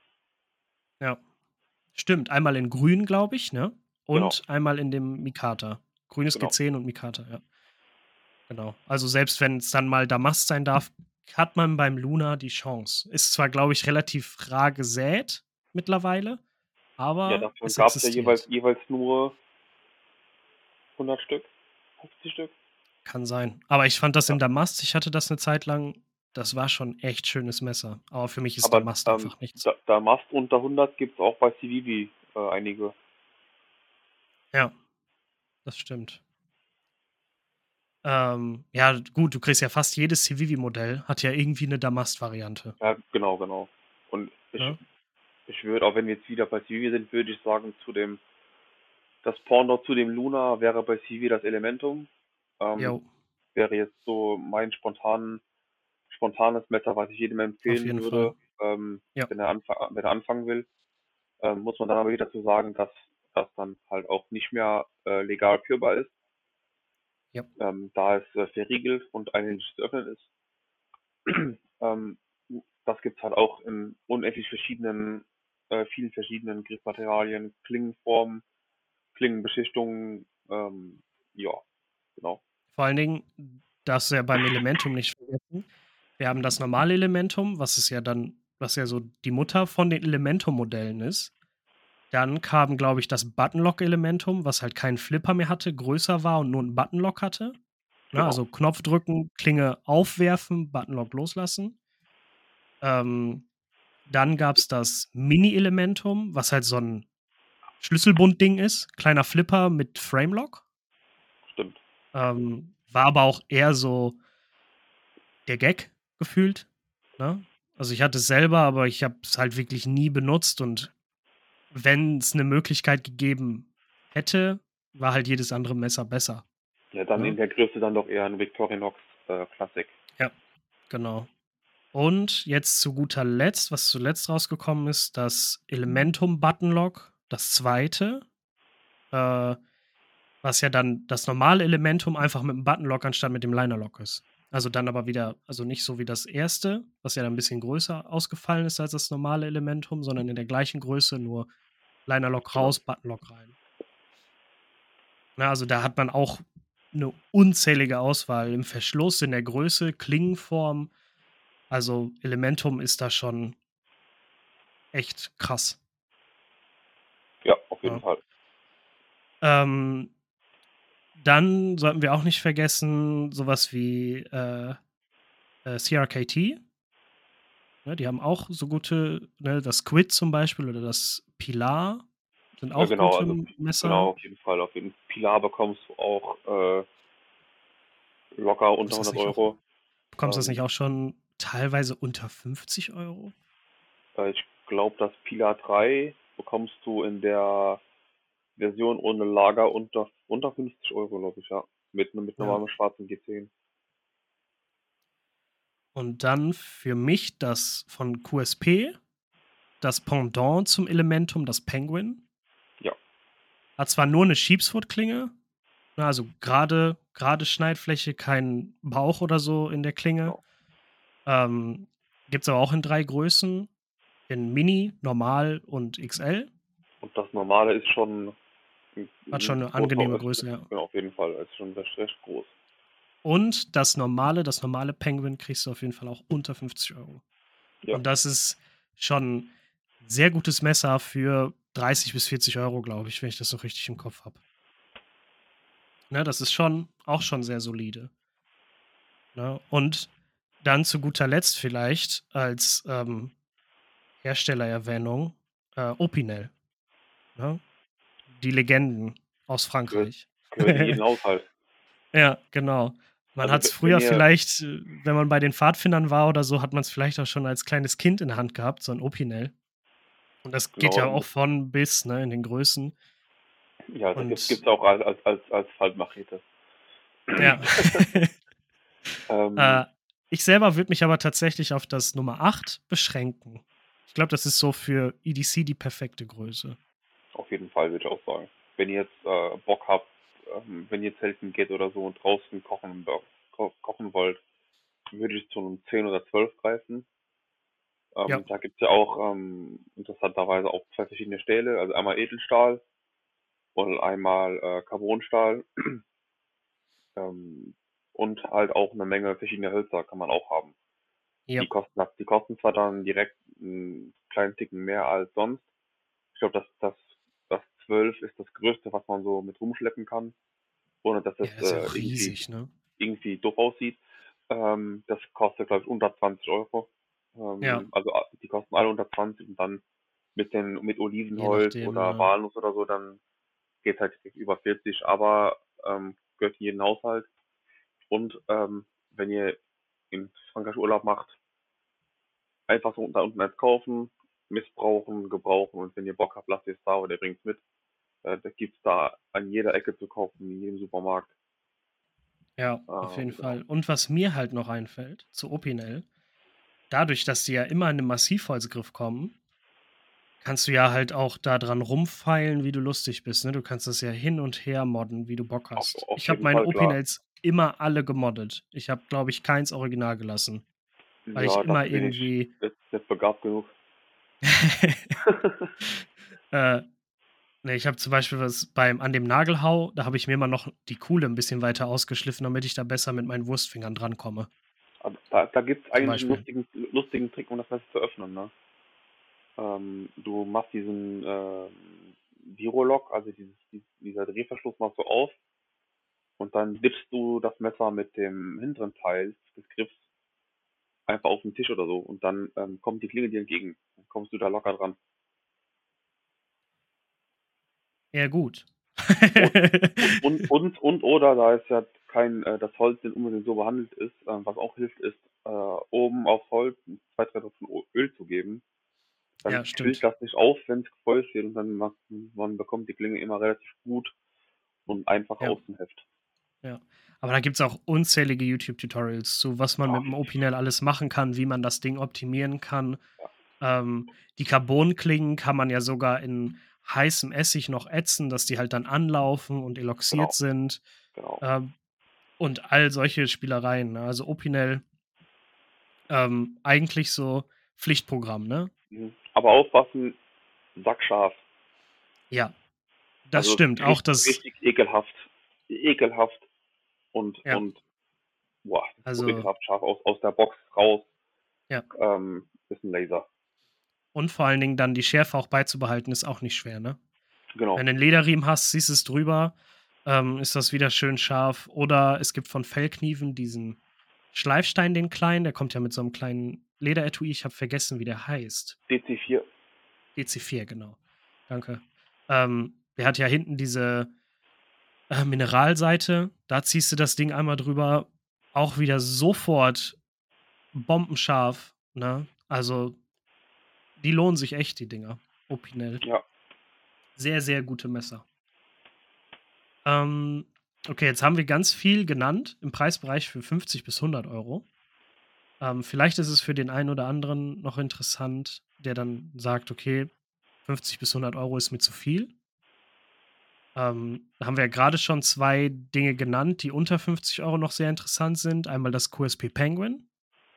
Ja, stimmt. Einmal in grün, glaube ich, ne? Genau, Und einmal in dem Mikata. Grünes G genau. zehn und Mikata, ja. Genau. Also selbst wenn es dann mal Damast sein darf, hat man beim Luna die Chance. Ist zwar, glaube ich, relativ rar gesät mittlerweile, Ja, aber davon es gab's ja jeweils, existiert. jeweils nur hundert Stück, fünfzig Stück. Kann sein. Aber ich fand das Ja. in Damast, ich hatte das eine Zeit lang, das war schon echt schönes Messer. Aber für mich ist Aber Damast ähm, einfach nichts. da, da Mast unter hundert gibt's auch bei Civivi äh, einige. Ja, das stimmt. Ähm, ja, gut, du kriegst ja fast jedes Civivi-Modell, hat ja irgendwie eine Damast-Variante. Ja, genau, genau. Und ich, Ne? ich würde, auch wenn wir jetzt wieder bei Civivi sind, würde ich sagen, zu dem, das Pendant zu dem Luna wäre bei Civivi das Elementum. Ähm, Jo, wäre jetzt so mein spontan, spontanes Messer, was ich jedem auf empfehlen jeden Fall. würde, ähm, Ja, wenn er, anfa wenn er anfangen will. Ähm, muss man dann aber wieder dazu sagen, dass das dann halt auch nicht mehr äh, legal führbar ist, ja. ähm, da es äh, verriegelt und einhändig zu öffnen ist. ähm, Das gibt es halt auch in unendlich verschiedenen, äh, vielen verschiedenen Griffmaterialien, Klingenformen, Klingenbeschichtungen, ähm, ja, genau, Vor allen Dingen, darfst du ja beim Elementum nicht vergessen. Wir haben das normale Elementum, was ist ja dann, was ja so die Mutter von den Elementum-Modellen ist. Dann kam, glaube ich, das Buttonlock-Elementum, was halt keinen Flipper mehr hatte, größer war und nur einen Buttonlock hatte. Na, genau. also Knopf drücken, Klinge aufwerfen, Buttonlock loslassen. Ähm, dann gab es das Mini-Elementum, was halt so ein Schlüsselbund-Ding ist. Kleiner Flipper mit Framelock. Stimmt. Ähm, war aber auch eher so der Gag gefühlt. Ne? Also ich hatte es selber, aber ich habe es halt wirklich nie benutzt. Und wenn es eine Möglichkeit gegeben hätte, war halt jedes andere Messer besser. Ja, dann Ne? in der Größe dann doch eher ein Victorinox äh, Classic. Ja, genau. Und jetzt zu guter Letzt, was zuletzt rausgekommen ist, das Elementum Buttonlock, das zweite, äh, was ja dann das normale Elementum einfach mit dem Buttonlock anstatt mit dem Linerlock ist. Also dann aber wieder, also nicht so wie das erste, was ja dann ein bisschen größer ausgefallen ist als das normale Elementum, sondern in der gleichen Größe, nur Linerlock Genau. raus, Buttonlock rein. Na, also da hat man auch eine unzählige Auswahl im Verschluss, in der Größe, Klingenform. Also Elementum ist da schon echt krass. Ja, auf jeden Ja. Fall. Ähm, dann sollten wir auch nicht vergessen, sowas wie äh, äh, C R K T. Ne, die haben auch so gute, ne, das Squid zum Beispiel oder das Pilar sind Ja, auch genau, gute also Messer. genau, auf jeden Fall. Auf jeden Pilar bekommst du auch äh, locker unter Ist das hundert nicht auch, Euro. bekommst du das Ähm, nicht auch schon teilweise unter fünfzig Euro? äh, ich glaube, das Pilar drei bekommst du in der Version ohne Lager unter, unter fünfzig Euro, glaube ich, ja. Mit, mit Ja. normalem schwarzen G zehn. Und dann für mich das von Q S P, das Pendant zum Elementum, das Penguin. Ja, Hat zwar nur eine Sheepsfoot-Klinge, ne, also gerade gerade Schneidfläche, kein Bauch oder so in der Klinge. genau. Ähm, Gibt es aber auch in drei Größen: in Mini, Normal und X L. Und das normale ist schon ein, Hat ein schon eine großer, angenehme ist, Größe, ist, ja. genau, auf jeden Fall, ist schon recht, recht groß. Und das normale, das normale Penguin kriegst du auf jeden Fall auch unter fünfzig Euro. Ja, Und das ist schon ein sehr gutes Messer für dreißig bis vierzig Euro, glaube ich, wenn ich das noch richtig im Kopf habe. Ne, das ist schon auch schon sehr solide. Ne? Und dann zu guter Letzt vielleicht als ähm, Herstellererwähnung äh, Opinel. Ne? Die Legenden aus gehört, Frankreich. gehört in jeden Haushalt. Ja, genau. Man Also hat es we- wenn früher ihr, vielleicht, äh, wenn man bei den Pfadfindern war oder so, hat man es vielleicht auch schon als kleines Kind in der Hand gehabt, so ein Opinel. Und das geht ja genau, auch das, von bis, ne, in den Größen. ja, da gibt Und es auch als, als, als, als Faltmachete. ja. ähm, äh, Ich selber würde mich aber tatsächlich auf das Nummer acht beschränken. Ich glaube, das ist so für E D C die perfekte Größe. Auf jeden Fall würde ich auch sagen. Wenn ihr jetzt äh, Bock habt, ähm, wenn ihr zelten geht oder so und draußen kochen, ko kochen wollt, würde ich zu einem zehn oder zwölf greifen. Ja, Ähm, da gibt es ja auch ähm, interessanterweise auch zwei verschiedene Stähle, also einmal Edelstahl und einmal äh, Carbonstahl. ähm, und halt auch eine Menge verschiedene Hölzer kann man auch haben. ja, Die kosten, die kosten zwar dann direkt einen kleinen Ticken mehr als sonst. Ich glaube, das, das, das zwölf ist das Größte, was man so mit rumschleppen kann, ohne dass es ja, ist ja äh, auch irgendwie, riesig, ne? irgendwie doof aussieht. Ähm, das kostet, glaube ich, unter zwanzig Euro. Ja, Ähm, also a- die kosten alle unter zwanzig und dann mit den mit je Olivenholz nachdem, oder ne? Walnuss oder so, dann geht halt über vierzig, aber ähm, gehört in jeden Haushalt. Und ähm, wenn ihr in Frankreich Urlaub macht, einfach so da unten eins kaufen, missbrauchen, gebrauchen und wenn ihr Bock habt, lasst ihr es da oder ihr bringt es mit. Äh, das gibt's da an jeder Ecke zu kaufen, in jedem Supermarkt. Ja, auf jeden Ähm, genau. Fall. Und was mir halt noch einfällt, zu Opinel, dadurch, dass die ja immer in einem Massivholzgriff kommen, kannst du ja halt auch da dran rumfeilen, wie du lustig bist, ne? Du kannst das ja hin und her modden, wie du Bock Auf, hast. auf Ich habe jeden meine Fall, klar. Opinels immer alle gemoddet. Ich habe, glaube ich, keins Original gelassen, weil ich Ja, immer dafür bin ich irgendwie jetzt nicht begabt genug. äh, ne, ich habe zum Beispiel was beim an dem Nagelhau, da habe ich mir immer noch die Kuhle ein bisschen weiter ausgeschliffen, damit ich da besser mit meinen Wurstfingern drankomme, Aber da, da gibt es zum eigentlich einen Beispiel. lustigen, lustigen Trick, um das Messer zu öffnen. Ne? Ähm, du machst diesen äh, Virolock, also dieses, dieses, dieser Drehverschluss machst du auf und dann wippst du das Messer mit dem hinteren Teil des Griffs einfach auf den Tisch oder so und dann ähm, kommt die Klinge dir entgegen. Dann kommst du da locker dran. Eher gut. Und, und, und, und oder da ist ja kein, äh, das Holz nicht unbedingt so behandelt ist, äh, was auch hilft, ist, äh, oben aufs Holz zwei, drei Tropfen O- Öl zu geben. Dann Ja, quillt stimmt. das nicht auf, wenn es feucht wird und dann macht, man bekommt die Klinge immer relativ gut und einfach Ja, aus dem Heft. ja. Aber da gibt's auch unzählige YouTube-Tutorials zu, was man Ja, mit dem Opinel alles machen kann, wie man das Ding optimieren kann. ja, Ähm, die Carbonklingen kann man ja sogar in heißem Essig noch ätzen, dass die halt dann anlaufen und eloxiert genau, sind. genau. Ähm, und all solche Spielereien, ne? Also Opinel, ähm, eigentlich so Pflichtprogramm, ne? Mhm. Aber aufpassen, sackscharf. Ja, das Also stimmt. Auch richtig, das, richtig ekelhaft. Ekelhaft und, ja, und, boah, so also, ekelhaft scharf aus, aus der Box raus, ja. ähm, ist ein Laser. Und vor allen Dingen dann die Schärfe auch beizubehalten, ist auch nicht schwer, ne? Genau. Wenn du 'n Lederriemen hast, ziehst es drüber, ähm, ist das wieder schön scharf. Oder es gibt von Fellkniven diesen Schleifstein, den kleinen, der kommt ja mit so einem kleinen Lederetui. Ich habe vergessen, wie der heißt. D C vier. D C vier, genau. Danke. Ähm, der hat ja hinten diese, äh, Mineralseite. Da ziehst du das Ding einmal drüber, auch wieder sofort bombenscharf, ne? Also, die lohnen sich echt, die Dinger. Opinel. Ja. Sehr, sehr gute Messer. Ähm, okay, jetzt haben wir ganz viel genannt im Preisbereich für fünfzig bis hundert Euro. Ähm, vielleicht ist es für den einen oder anderen noch interessant, der dann sagt: „Okay, fünfzig bis hundert Euro ist mir zu viel.“ Ähm, da haben wir ja grade schon zwei Dinge genannt, die unter fünfzig Euro noch sehr interessant sind. Einmal das Q S P Penguin,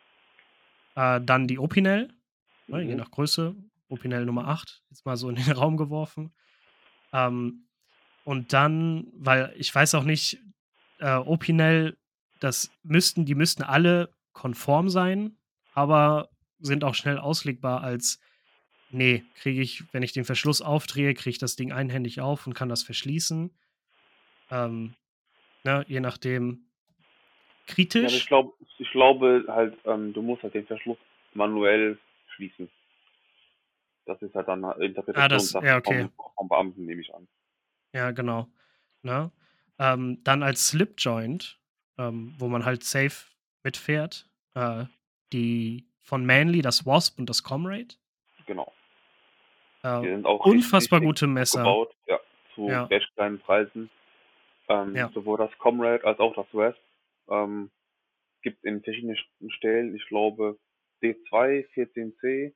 äh, dann die Opinel, ne, je Mhm. nach Größe. Opinel Nummer acht, jetzt mal so in den Raum geworfen. Ähm, und dann, weil ich weiß auch nicht, äh, Opinel, das müssten die müssten alle konform sein, aber sind auch schnell auslegbar als: „Ne, kriege ich, wenn ich den Verschluss aufdrehe, kriege ich das Ding einhändig auf und kann das verschließen.“ Ähm, ne, je nachdem Ja, aber ich kritisch. glaube, ich glaube halt, ähm, du musst halt den Verschluss manuell schließen. Das ist halt dann eine Ah, das, ja, Interpretationssache okay. vom, vom Beamten, nehme ich an. Ja, genau, ne? Ähm, dann als Slipjoint, ähm, wo man halt safe mitfährt, äh, die von Manly, das Wasp und das Comrade. Genau. Äh, Die sind auch richtig, unfassbar gute richtig gut Messer. gebaut, ja, zu Ja, recht kleinen Preisen. Ähm, ja. sowohl das Comrade als auch das West ähm, gibt in verschiedenen Stellen, ich glaube, D zwei, vierzehn C,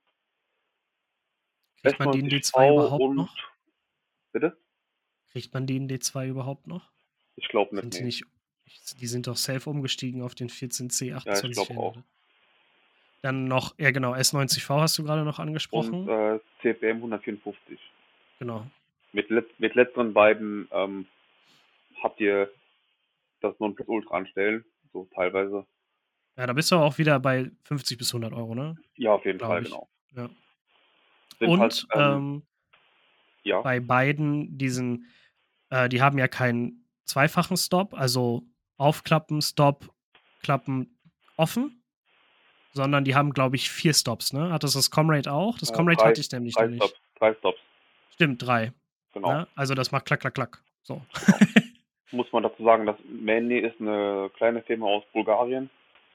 Kriegt man die in D zwei S neunzig V überhaupt und, noch? bitte? Kriegt man die in D zwei überhaupt noch? Ich glaube nicht, Sind die nee. nicht, ich, die sind doch safe umgestiegen auf den vierzehn C Ja, ich achtundzwanzig glaube auch. erinnere. Dann noch, ja genau, S neunzig V hast du gerade noch Und angesprochen. äh, C P M hundertvierundfünfzig. Genau. Mit, let mit letzteren beiden ähm, habt ihr das Nonplusultra anstellen, so teilweise. Ja, da bist du auch wieder bei fünfzig bis hundert Euro, ne? Ja, auf jeden Fall, Glaube ich. genau. Ja. Sind halt, Und, ähm, ähm, ja, bei beiden diesen, äh, die haben ja keinen zweifachen Stop, also aufklappen, Stop, klappen, offen, sondern die haben, glaube ich, vier Stops, ne? Hat das das Comrade auch? Das äh, Comrade drei, hatte ich nämlich noch drei nicht. Stops, drei Stops, Stimmt, drei, genau, ne? Also, das macht klack, klack, klack. So. genau. Muss man dazu sagen, dass Manly ist eine kleine Firma aus Bulgarien,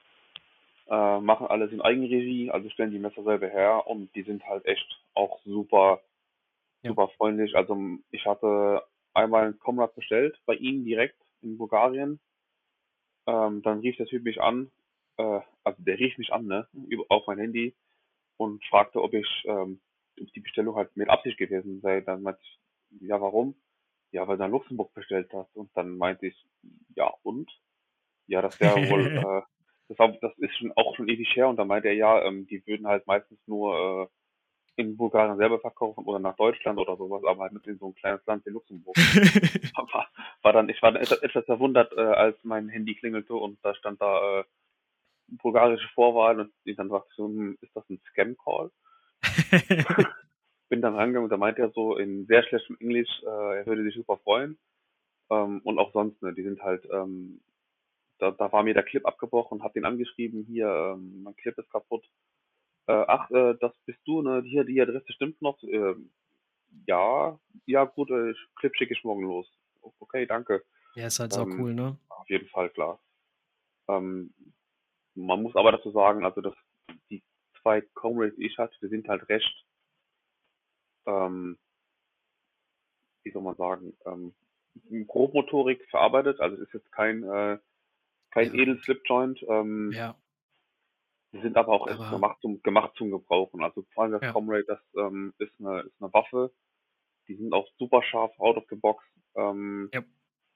äh, machen alles in Eigenregie, also stellen die Messer selber her und die sind halt echt auch super, Ja. super freundlich. Also ich hatte einmal einen Comrade bestellt bei ihnen direkt in Bulgarien. Ähm, dann rief der Typ mich an, äh, also der rief mich an, ne, über, auf mein Handy und fragte, ob ich, ähm, ob die Bestellung halt mit Absicht gewesen sei. Dann meinte ich, ja, warum? Ja, weil du in Luxemburg bestellt hast. Und dann meinte ich, ja, und? Ja, das wäre wohl, äh, das, war, das ist schon auch schon ewig her. Und dann meinte er, ja, ähm, die würden halt meistens nur äh, in Bulgarien selber verkaufen oder nach Deutschland oder sowas, aber halt nicht in so ein kleines Land wie Luxemburg. War, war dann, ich war dann etwas, etwas verwundert, äh, als mein Handy klingelte und da stand da äh, bulgarische Vorwahl und ich dann dachte ich so, hm, ist das ein Scam-Call? Bin dann rangegangen und da meinte er so in sehr schlechtem Englisch, äh, er würde sich super freuen. Ähm, und auch sonst, ne, die sind halt, ähm, da, da war mir der Clip abgebrochen und hab den angeschrieben, hier, ähm, mein Clip ist kaputt. Äh, ach, äh, das bist du, ne? Hier, die Adresse stimmt noch. Äh, ja, ja gut, äh, Clip schicke ich morgen los. O- Okay, danke. Ja, ist halt sau Ähm, cool, ne? auf jeden Fall, klar. Ähm, Man muss aber dazu sagen, also dass die zwei Comrades, die ich hatte, die sind halt recht, ähm, wie soll man sagen, ähm, Grobmotorik verarbeitet. Also es ist jetzt kein, äh, kein Ja, gut. Edel-Slipjoint. Ähm, Ja, die sind aber auch echt aber gemacht zum, gemacht zum Gebrauchen. Also vor allem das ja, Comrade, das ähm, ist eine, ist eine Waffe. Die sind auch super scharf, out of the box. Ähm, ja.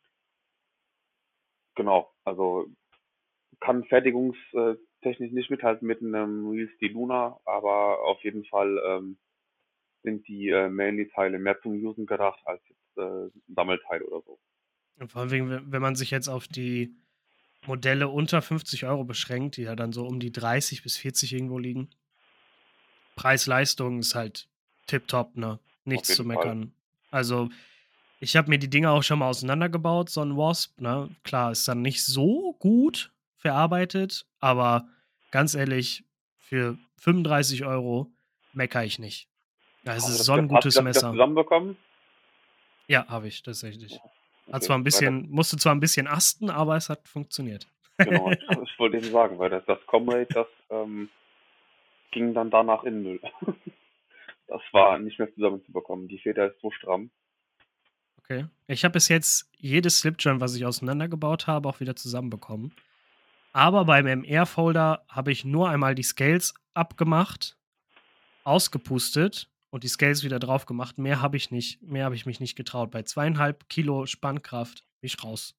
genau, also kann fertigungstechnisch nicht mithalten mit einem Real Steel Luna, aber auf jeden Fall ähm, sind die äh, Mainly-Teile mehr zum Usen gedacht als jetzt äh, Sammelteile oder so. Und vor allem, wenn wenn man sich jetzt auf die Modelle unter fünfzig Euro beschränkt, die ja dann so um die dreißig bis vierzig irgendwo liegen. Preis-Leistung ist halt tipptopp, ne? Auf Nichts zu jeden Fall. meckern. Also, ich habe mir die Dinger auch schon mal auseinandergebaut, so ein Wasp, ne? Klar, ist dann nicht so gut verarbeitet, aber ganz ehrlich, für fünfunddreißig Euro meckere ich nicht. Ja, es Hast du ist das, so ein hast du gutes das wieder Messer. zusammenbekommen? Ja, habe ich tatsächlich. Hat Okay, zwar ein weil das, bisschen musste zwar ein bisschen asten, aber es hat funktioniert. genau, ich, ich wollte eben sagen, weil das, das Comrade, das ähm, ging dann danach in den Müll. Das war nicht mehr zusammenzubekommen. Die Feder ist so stramm. Okay. Ich habe bis jetzt jedes Slipjoint, was ich auseinandergebaut habe, auch wieder zusammenbekommen. Aber beim M R-Folder habe ich nur einmal die Scales abgemacht, ausgepustet und die Scales wieder drauf gemacht. Mehr habe ich nicht. Mehr habe ich mich nicht getraut. Bei zweieinhalb Kilo Spannkraft bin ich raus.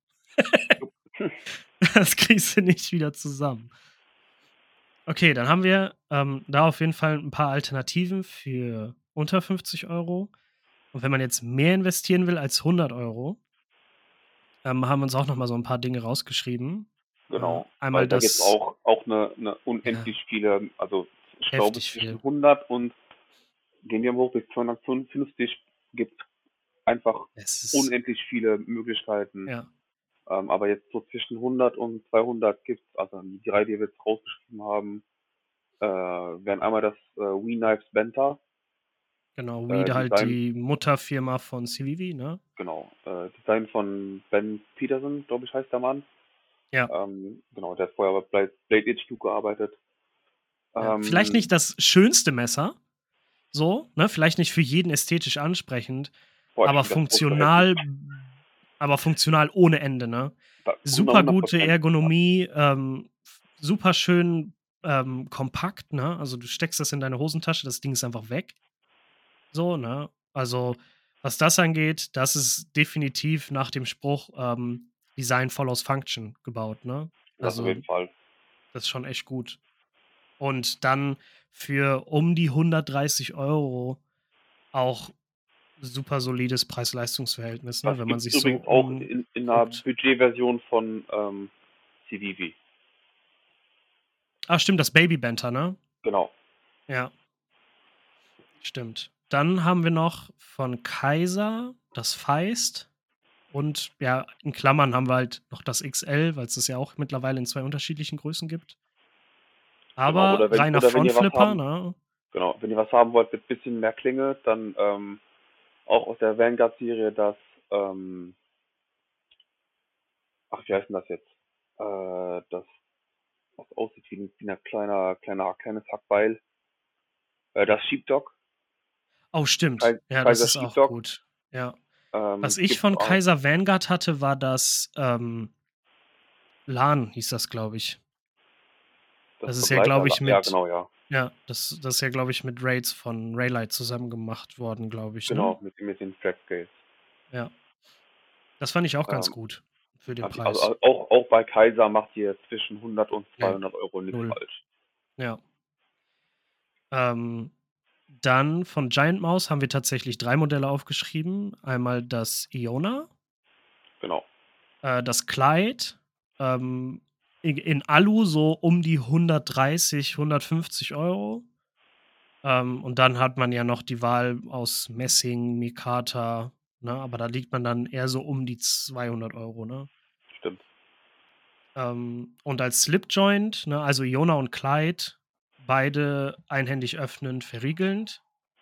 Das kriegst du nicht wieder zusammen. Okay, dann haben wir ähm, da auf jeden Fall ein paar Alternativen für unter fünfzig Euro. Und wenn man jetzt mehr investieren will als hundert Euro, ähm, haben wir uns auch noch mal so ein paar Dinge rausgeschrieben. Äh, Genau, einmal weil da gibt es das, auch, auch eine, eine ja, unendlich viele, also ich glaube heftig viel. zwischen hundert und gehen wir hoch bis zweihundertfünfzig gibt es einfach Es ist, unendlich viele Möglichkeiten. ja, Ähm, aber jetzt so zwischen hundert und zweihundert gibt es, also die drei, die wir jetzt rausgeschrieben haben, äh, wären einmal das äh, We-Knives Benta, genau. äh, Weed halt Design, die Mutterfirma von C V V, ne? genau, äh, Design von Ben Peterson, glaube ich, heißt der Mann. Ja, Ähm, genau, der hat vorher bei Blade, Blade H Q gearbeitet. ja. Vielleicht nicht Ähm, das schönste Messer, so, ne? Vielleicht nicht für jeden ästhetisch ansprechend, boah, ich aber finde das Brust so hässlich. funktional, aber funktional ohne Ende, ne? Super hundert gute Prozent. Ergonomie, ähm, super schön ähm, kompakt, ne? Also du steckst das in deine Hosentasche, das Ding ist einfach weg. So, ne? Also, was das angeht, das ist definitiv nach dem Spruch, ähm, Design follows Function gebaut, ne? Das auf Also, jeden Fall. das ist schon echt gut. Und dann für um die hundertdreißig Euro auch super solides Preis-Leistungs-Verhältnis, Das ne, wenn man gibt es sich so übrigens auch in, in einer umguckt. Budgetversion von ähm, C V V. Ah, stimmt, das Baby Banter, ne? Genau. Ja, stimmt. Dann haben wir noch von Kaiser das Feist. Und ja, in Klammern haben wir halt noch das X L, weil es das ja auch mittlerweile in zwei unterschiedlichen Größen gibt. Genau. Aber Oder wenn, reiner oder wenn ihr was Frontflipper, haben, ne? genau, wenn ihr was haben wollt mit ein bisschen mehr Klinge, dann ähm, auch aus der Vanguard-Serie das, ähm, ach, wie heißt denn das jetzt? Äh, das, was aussieht wie ein, wie ein kleiner, kleiner, kleines Hackbeil. Äh, das Sheepdog, Oh, stimmt. Kai- Ja, das Kaiser ist auch Sheepdog, gut. Ja. ähm, Was ich gibt's von auch. Kaiser Vanguard hatte, war das ähm, LAN, hieß das, glaube ich. Das Das ist ja, Begleiter, glaube ich, ja, mit, genau, ja. ja, das, das ist ja, glaube ich, mit Raids von Raylight zusammen gemacht worden, glaube ich, ne? Genau, mit, mit den Trackscales. Ja. Das fand ich auch ganz Ähm, gut für den also also Preis. auch, auch bei Kaiser macht ihr zwischen hundert und Nee, zweihundert Euro nichts null. falsch. Ja. Ähm, Dann von Giant Mouse haben wir tatsächlich drei Modelle aufgeschrieben. Einmal das Iona, Genau. äh, das Clyde, ähm, in, in Alu so um die hundertdreißig, hundertfünfzig Euro. Ähm, und dann hat man ja noch die Wahl aus Messing, Mikata, ne? Aber da liegt man dann eher so um die zweihundert Euro, ne? Stimmt. Ähm, und als Slipjoint, ne, also Iona und Clyde, beide einhändig öffnend, verriegelnd.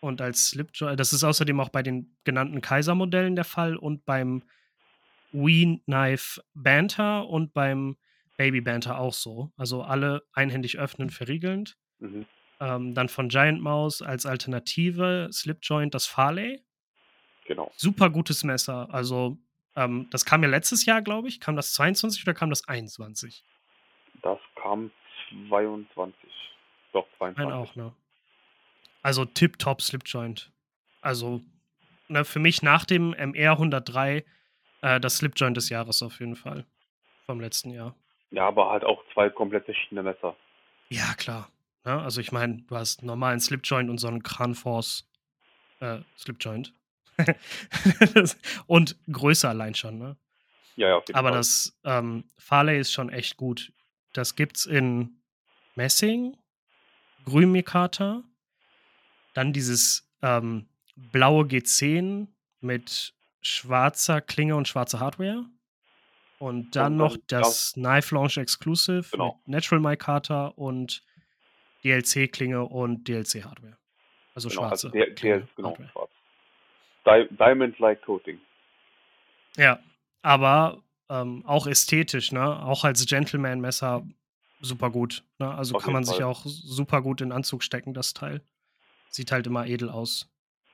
Und als Slipjoint, das ist außerdem auch bei den genannten Kaiser-Modellen der Fall und beim Wii Knife Banter und beim Baby Banter auch so. Also alle einhändig öffnen, verriegelnd. Mhm. Ähm, dann von Giant Mouse als Alternative Slipjoint das Farley. Genau. Super gutes Messer. Also, ähm, das kam ja letztes Jahr, glaube ich. Kam das zweiundzwanzig oder kam das einundzwanzig? Das kam zweiundzwanzig. Doch, Mein zweiundzwanzig. auch, ne? Also Tip-Top Slipjoint. Also, ne, für mich nach dem M R hundertdrei äh, das Slipjoint des Jahres auf jeden Fall. Vom letzten Jahr. Ja, aber halt auch zwei komplett verschiedene Messer. Ja, klar. Ne? Also ich meine, du hast einen normalen Slipjoint und so einen Kranforce äh, Slipjoint. Das- und Größe allein schon, ne? Ja, ja, auf jeden Aber Fall. das ähm, Farley ist schon echt gut. Das gibt's in Messing, grün Mikata, dann dieses ähm, blaue G zehn mit schwarzer Klinge und schwarzer Hardware. Und dann Und noch dann, ja, das Knife Launch Exclusive mit genau, Natural Mikata und D L C-Klinge und D L C-Hardware. Also genau, also schwarze der, der Klinge, ist genau Hardware. schwarz. Di Diamond-like Coating. Ja, aber ähm, auch ästhetisch, ne? Auch als Gentleman-Messer super gut. Ne? Also Auf kann jeden man sich Fall. auch super gut in den Anzug stecken, das Teil. Sieht halt immer edel aus.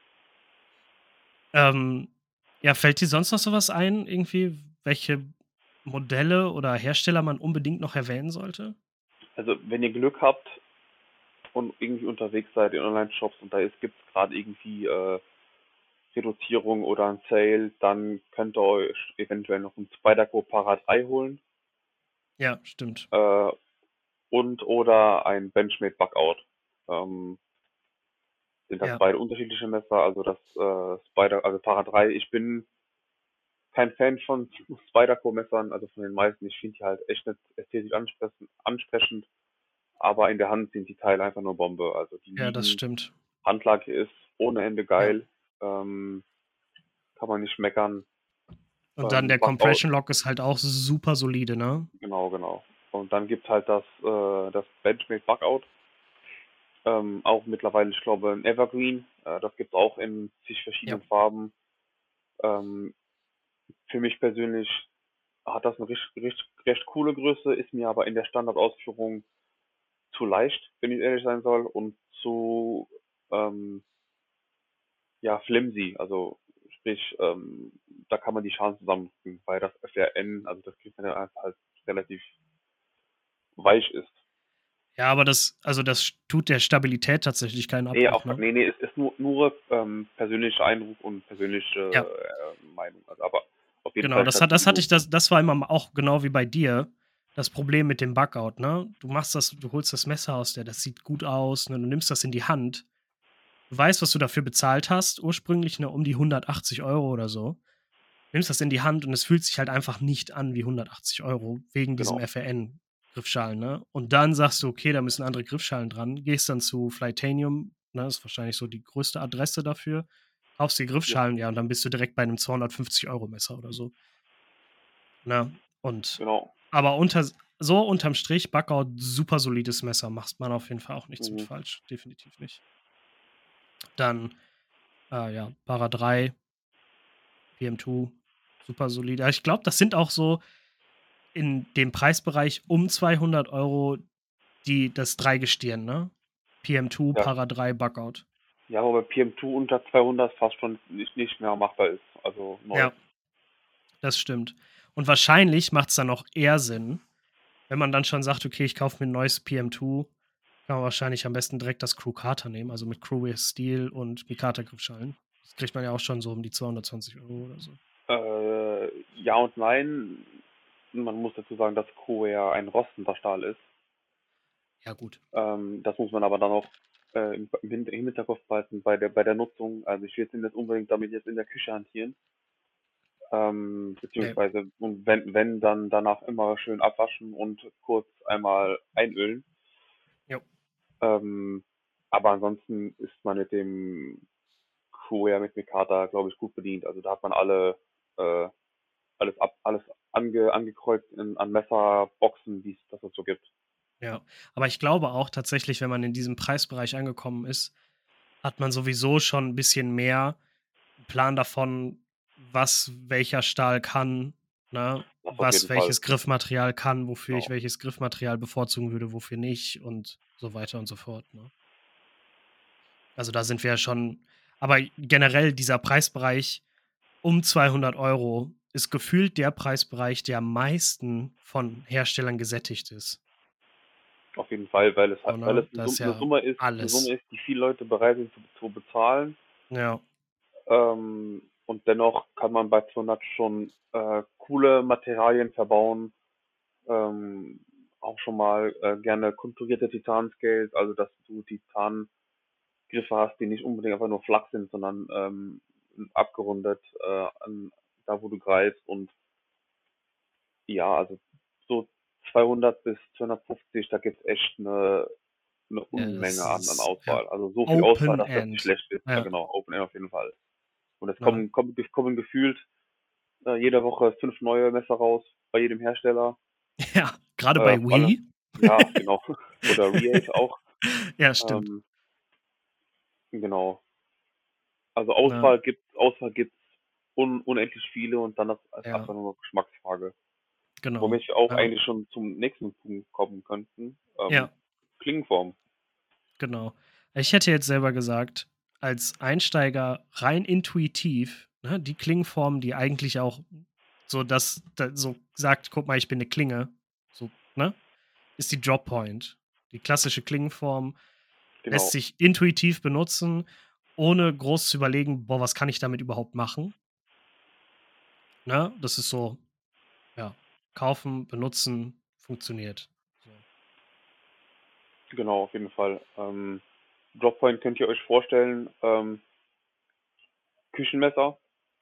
Ähm, ja, fällt dir sonst noch sowas ein, irgendwie, welche Modelle oder Hersteller man unbedingt noch erwähnen sollte? Also, wenn ihr Glück habt und irgendwie unterwegs seid in Online-Shops und da gibt es gerade irgendwie äh, Reduzierung oder ein Sale, dann könnt ihr euch eventuell noch ein Spyderco Para drei holen Ja, stimmt. äh, und oder ein Benchmade Bugout. Ähm, sind das Ja, beide unterschiedliche Messer, also das äh, Spider, also Para drei. Ich bin kein Fan von Spyderco Messern, also von den meisten. Ich finde die halt echt nicht ästhetisch ansprechend, ansprechend, aber in der Hand sind die Teile einfach nur Bombe. Also die ja, das liegen, stimmt. Handlage ist ohne Ende Ja. geil, ähm, kann man nicht meckern. Und dann Ähm, der Bugout, Compression Lock ist halt auch super solide, ne? genau, genau. Und dann gibt halt das, äh, das Benchmade Bugout. Ähm, auch mittlerweile, ich glaube, ein Evergreen. Äh, das gibt es auch in zig Ja. verschiedenen Farben. Ähm, für mich persönlich hat das eine recht, recht, recht coole Größe, ist mir aber in der Standardausführung zu leicht, wenn ich ehrlich sein soll, und zu ähm, ja, flimsy. Also sprich, ähm, da kann man die Schalen zusammenrücken, weil das F R N, also das Kristall einfach halt relativ weich ist. Ja, aber das, also das tut der Stabilität tatsächlich keinen Nee, Abbruch, auf, ne? nee, nee, es ist nur, nur ähm, persönlicher Eindruck und persönliche Ja, äh, Meinung. Also, aber auf jeden genau. Fall Das hat, das hatte stabil. ich, das, das war immer auch genau wie bei dir. Das Problem mit dem Bugout, ne? Du machst das, du holst das Messer aus der, das sieht gut aus, ne? Du nimmst das in die Hand. Du weißt, was du dafür bezahlt hast, ursprünglich, ne, um die hundertachtzig Euro oder so. Nimmst das in die Hand und es fühlt sich halt einfach nicht an wie hundertachtzig Euro wegen diesem Genau. F R N-Griffschalen, ne? Und dann sagst du, okay, da müssen andere Griffschalen dran, gehst dann zu Flytanium, ne, ist wahrscheinlich so die größte Adresse dafür, kaufst die Ja, Griffschalen, ja, und dann bist du direkt bei einem zweihundertfünfzig Euro Messer oder so, ne? Und genau. aber unter, so unterm Strich, Buckout, super solides Messer, macht man auf jeden Fall auch nichts mit Mhm. falsch, definitiv nicht. Dann, äh, ja, Para drei, P M zwei, super solide. Ich glaube, das sind auch so in dem Preisbereich um zweihundert Euro die, das Dreigestirn, ne? P M zwei, Ja, Para drei, Buckout. ja, aber P M zwei unter zweihundert fast schon nicht, nicht mehr machbar ist. Also neu. Ja, das stimmt. Und wahrscheinlich macht es dann auch eher Sinn, wenn man dann schon sagt, okay, ich kaufe mir ein neues P M zwei, kann man wahrscheinlich am besten direkt das Crew Carter nehmen, also mit Crew Steel und Mikata Griffschalen. Das kriegt man ja auch schon so um die zweihundertzwanzig Euro oder so. Äh, ja und nein. Man muss dazu sagen, dass Koh ja ein rostender Stahl ist. Ja, gut. Ähm, das muss man aber dann auch äh, im, im Hin- im Hinterkopf behalten bei der bei der Nutzung. Also ich will jetzt nicht unbedingt damit jetzt in der Küche hantieren. Ähm, Nee. beziehungsweise und wenn, wenn, dann danach immer schön abwaschen und kurz einmal einölen. Jo. Ähm, aber ansonsten ist man mit dem Crew mit Mikata, glaube ich, gut bedient. Also da hat man alle, äh, alles ab, alles ange, angekreuzt in, an Messerboxen, die es das es so gibt. Ja. Aber ich glaube auch tatsächlich, wenn man in diesem Preisbereich angekommen ist, hat man sowieso schon ein bisschen mehr Plan davon, was welcher Stahl kann, ne? Das auf Was jeden Fall. welches Griffmaterial kann, wofür ich Genau. welches Griffmaterial bevorzugen würde, wofür nicht und so weiter und so fort, ne? Also, da sind wir ja schon aber generell dieser Preisbereich um zweihundert Euro ist gefühlt der Preisbereich, der am meisten von Herstellern gesättigt ist. Auf jeden Fall, weil es So, halt, weil es ne? eine Da ist Sum- eine ja Summe ist, eine Summe alles. ist, die viele Leute bereit sind zu, zu bezahlen. Ja, Ähm, und dennoch kann man bei zweihundert schon äh, coole Materialien verbauen. Ähm, auch schon mal äh, gerne konturierte Titan-Scales, also dass du Titangriffe hast, die nicht unbedingt einfach nur flach sind, sondern ähm, abgerundet äh, an, da, wo du greifst. Und ja, also so zweihundert bis zweihundertfünfzig, da gibt's echt eine, eine ja, das Unmenge an, an ist ja Auswahl. Also so viel Auswahl, Open dass das nicht End. schlecht ist. Ja, Ja, genau, Open Air auf jeden Fall. Und es ne? kommen, kommen, kommen gefühlt äh, jede Woche fünf neue Messer raus bei jedem Hersteller. Ja, gerade Äh, bei vor allem, Wii. ja, genau. Oder Re-Age auch. Ja, stimmt. Ähm, genau. Also Ne, Auswahl gibt Auswahl gibt's un unendlich viele und dann ist es ja, einfach nur noch Geschmacksfrage. genau. Womit wir auch Ja, eigentlich schon zum nächsten Punkt kommen könnten. Ähm, ja, Klingenform. genau. Ich hätte jetzt selber gesagt, als Einsteiger rein intuitiv, ne, die Klingenform, die eigentlich auch so das da so sagt: „Guck mal, ich bin 'ne Klinge“, so, ne, ist die Drop Point. Die klassische Klingenform lässt Genau. sich intuitiv benutzen, ohne groß zu überlegen: „Boah, was kann ich damit überhaupt machen?“ Ne? Das ist so, ja, kaufen, benutzen, funktioniert. So. Genau, auf jeden Fall. Ähm, Droppoint könnt ihr euch vorstellen, ähm, Küchenmesser,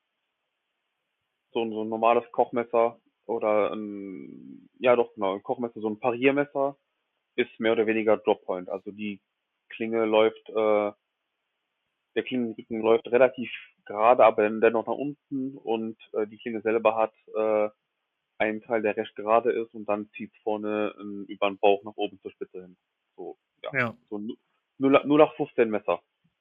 so ein, so ein normales Kochmesser oder ein, ja doch, genau, ein Kochmesser, so ein Pariermesser ist mehr oder weniger Droppoint. Also die Klinge läuft, äh, der Klingenrücken läuft relativ gerade, aber dann dennoch nach unten und äh, die Klinge selber hat äh, einen Teil, der recht gerade ist und dann zieht vorne ähm, über den Bauch nach oben zur Spitze hin. So, ja, Ja, so ein null null acht fünfzehn Messer.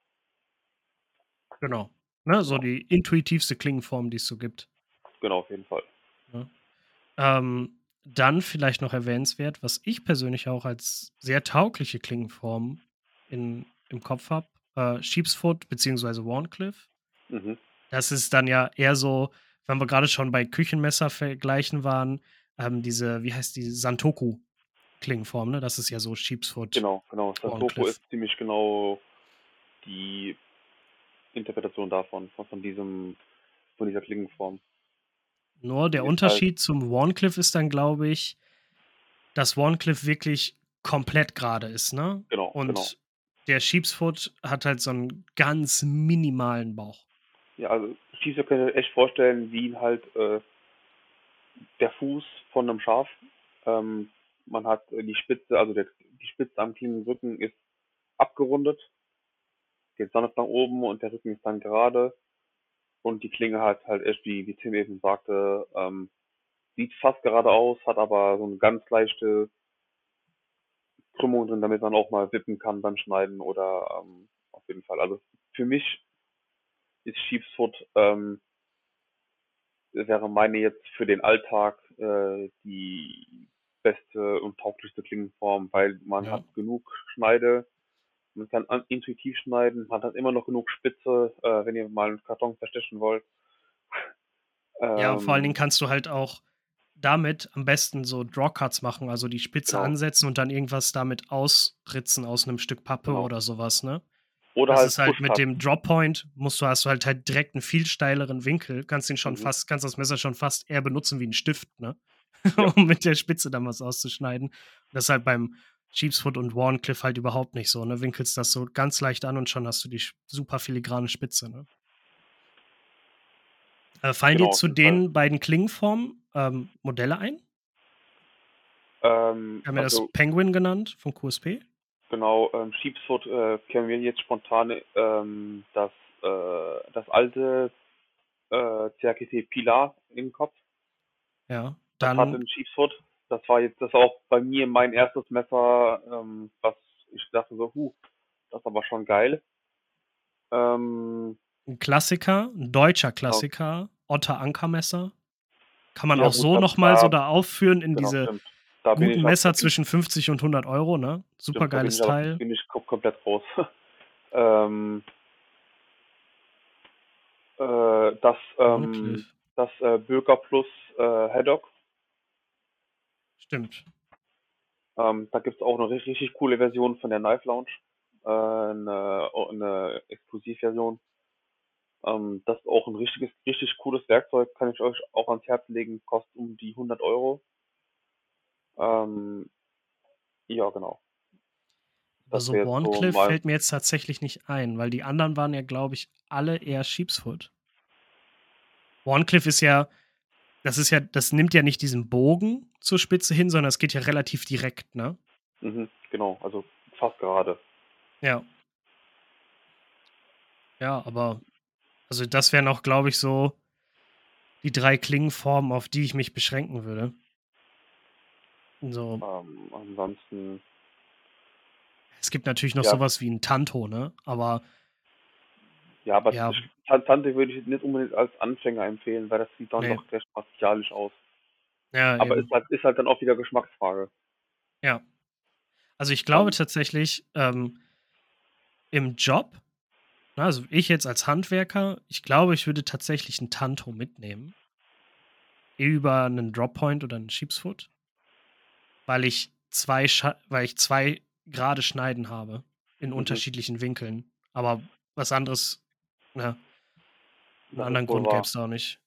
genau. Ne, so Genau, die intuitivste Klingenform, die es so gibt, genau, auf jeden Fall. ne? Ähm, dann vielleicht noch erwähnenswert, was ich persönlich auch als sehr taugliche Klingenform in im Kopf habe, äh, Sheepsfoot beziehungsweise Wharncliffe. Mhm. Das ist dann ja eher so, wenn wir gerade schon bei Küchenmesservergleichen waren, ähm, diese wie heißt die, Santoku-Klingenform, ne? Das ist ja so Sheepsfoot, Genau, genau. Sasoko Wharncliffe. ist ziemlich genau die Interpretation davon, von, von diesem, von dieser Klingenform. Nur Die der ist halt, Unterschied zum Wharncliffe ist dann, glaube ich, dass Wharncliffe wirklich komplett gerade ist, ne? genau, genau. Und der Sheepsfoot hat halt so einen ganz minimalen Bauch. Ja, also Schießer könnt ihr echt vorstellen, wie halt äh, der Fuß von einem Schaf. Ähm, man hat äh, die Spitze, also der, die Spitze am Klingenrücken ist abgerundet, geht sanft nach oben und der Rücken ist dann gerade. Und die Klinge hat halt echt, wie, wie Tim eben sagte, ähm, sieht fast gerade aus, hat aber so eine ganz leichte Krümmung drin, damit man auch mal wippen kann beim Schneiden oder ähm, auf jeden Fall. Also für mich ist Sheepsfoot, ähm, wäre meine jetzt für den Alltag äh, die beste und tauglichste Klingenform, weil man Ja. hat genug Schneide, man kann an, intuitiv schneiden, man hat immer noch genug Spitze, äh, wenn ihr mal einen Karton verstechen wollt. Ja, vor allen Dingen Ähm, kannst du halt auch damit am besten so Drawcuts machen, also die Spitze genau, ansetzen und dann irgendwas damit ausritzen aus einem Stück Pappe genau. oder sowas, ne? Oder Das ist halt halt mit Push-Cut. dem Drop Point musst du hast du halt halt direkt einen viel steileren Winkel, kannst ihn schon Mhm. fast kannst das Messer schon fast eher benutzen wie 'n Stift, ne? Ja, Um mit der Spitze dann was auszuschneiden. Das ist halt beim Sheepsfoot und Wharncliffe halt überhaupt nicht so, ne? Winkelst das so ganz leicht an und schon hast du die sch super filigrane Spitze, ne? Äh, fallen dir genau, auf zu jeden Fall. den beiden Klingenformen, ähm, Modelle ein? Ähm, Wir haben ja das also Penguin genannt von Q S P. genau, ähm, Sheepsfoot äh, kennen wir jetzt spontan ähm, das, äh, das alte äh, C H K T Pilar im Kopf. Ja, Das hatte dann ein Sheepsfoot. Das war jetzt das war auch bei mir mein erstes Messer, ähm, was ich dachte so, huh, das ist aber schon geil. Ähm, 'N Klassiker, 'n deutscher genau. Klassiker, Otter Ankermesser. Kann man Ja auch gut, so da noch mal so da da aufführen in genau, diese stimmt. Da bin guten ich ab da Messer bin zwischen fünfzig und hundert Euro, ne? stimmt, da bin Supergeiles ich aber Teil. bin ich ko komplett raus. Ähm, äh, das, ähm Wharncliffe. das, äh, Böker Plus, äh, Haddock, Stimmt. ähm, da gibt's auch 'ne ri richtig coole Version von der Knife Lounge, äh, 'ne o 'ne Exklusivversion. Ähm, das ist auch 'n richtiges richtig cooles Werkzeug, kann ich euch auch ans Herz legen, kostet um die hundert Euro. Ähm, ja, genau. Aber Das so wäre jetzt so Wharncliffe mal fällt mir jetzt tatsächlich nicht ein, weil die anderen waren ja, glaube ich, alle eher Sheepsfoot. Wharncliffe ist ja das ist ja das nimmt ja nicht diesen Bogen zur Spitze hin, sondern es geht ja relativ direkt, ne? mhm, genau, also fast gerade. Ja. Ja, aber also das wären auch, glaube ich, so die drei Klingenformen, auf die ich mich beschränken würde. So, Ähm, ansonsten es gibt natürlich noch so ja, was wie 'n Tanto, ne? Aber ja, aber ja, ich Tan Tante würde ich nicht unbedingt als Anfänger empfehlen, weil das sieht dann ne, doch recht martialisch aus. ja, Aber ist eben. halt ist halt dann auch wieder Geschmacksfrage. Ja. Also, ich glaube Ähm, tatsächlich, ähm, im Job, ne, also ich jetzt als Handwerker, ich glaube, ich würde tatsächlich 'n Tanto mitnehmen über 'nen Droppoint oder 'n Sheepsfoot, weil ich zwei Scha weil ich zwei gerade Schneiden habe in mhm, unterschiedlichen Winkeln. Aber was anderes, ne, 'n das anderen ist wohl Grund wahr. gäb's da auch nicht.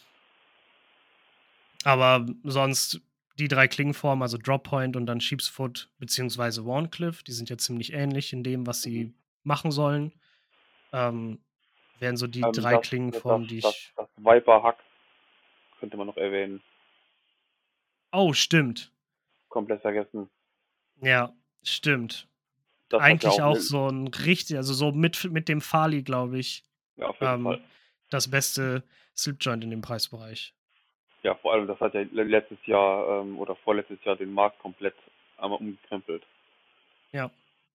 Aber sonst die drei Klingenformen, also Droppoint und dann Sheepsfoot beziehungsweise Wharncliffe, die sind ja ziemlich ähnlich in dem, was Mhm. sie machen sollen, ähm, wären so die Ähm, drei das das Klingenformen, die das ich das Viper Hack könnte man noch erwähnen. oh, stimmt. Komplett vergessen. Ja, stimmt. Das hat ja Eigentlich auch auch 'ne so 'n richtig also so mit mit dem Farley, glaube ich, ja, auf jeden Fall. ähm, das beste Slipjoint in dem Preisbereich. Ja, vor allem, das hat ja le letztes Jahr, ähm, oder vorletztes Jahr den Markt komplett einmal umgekrempelt. Ja,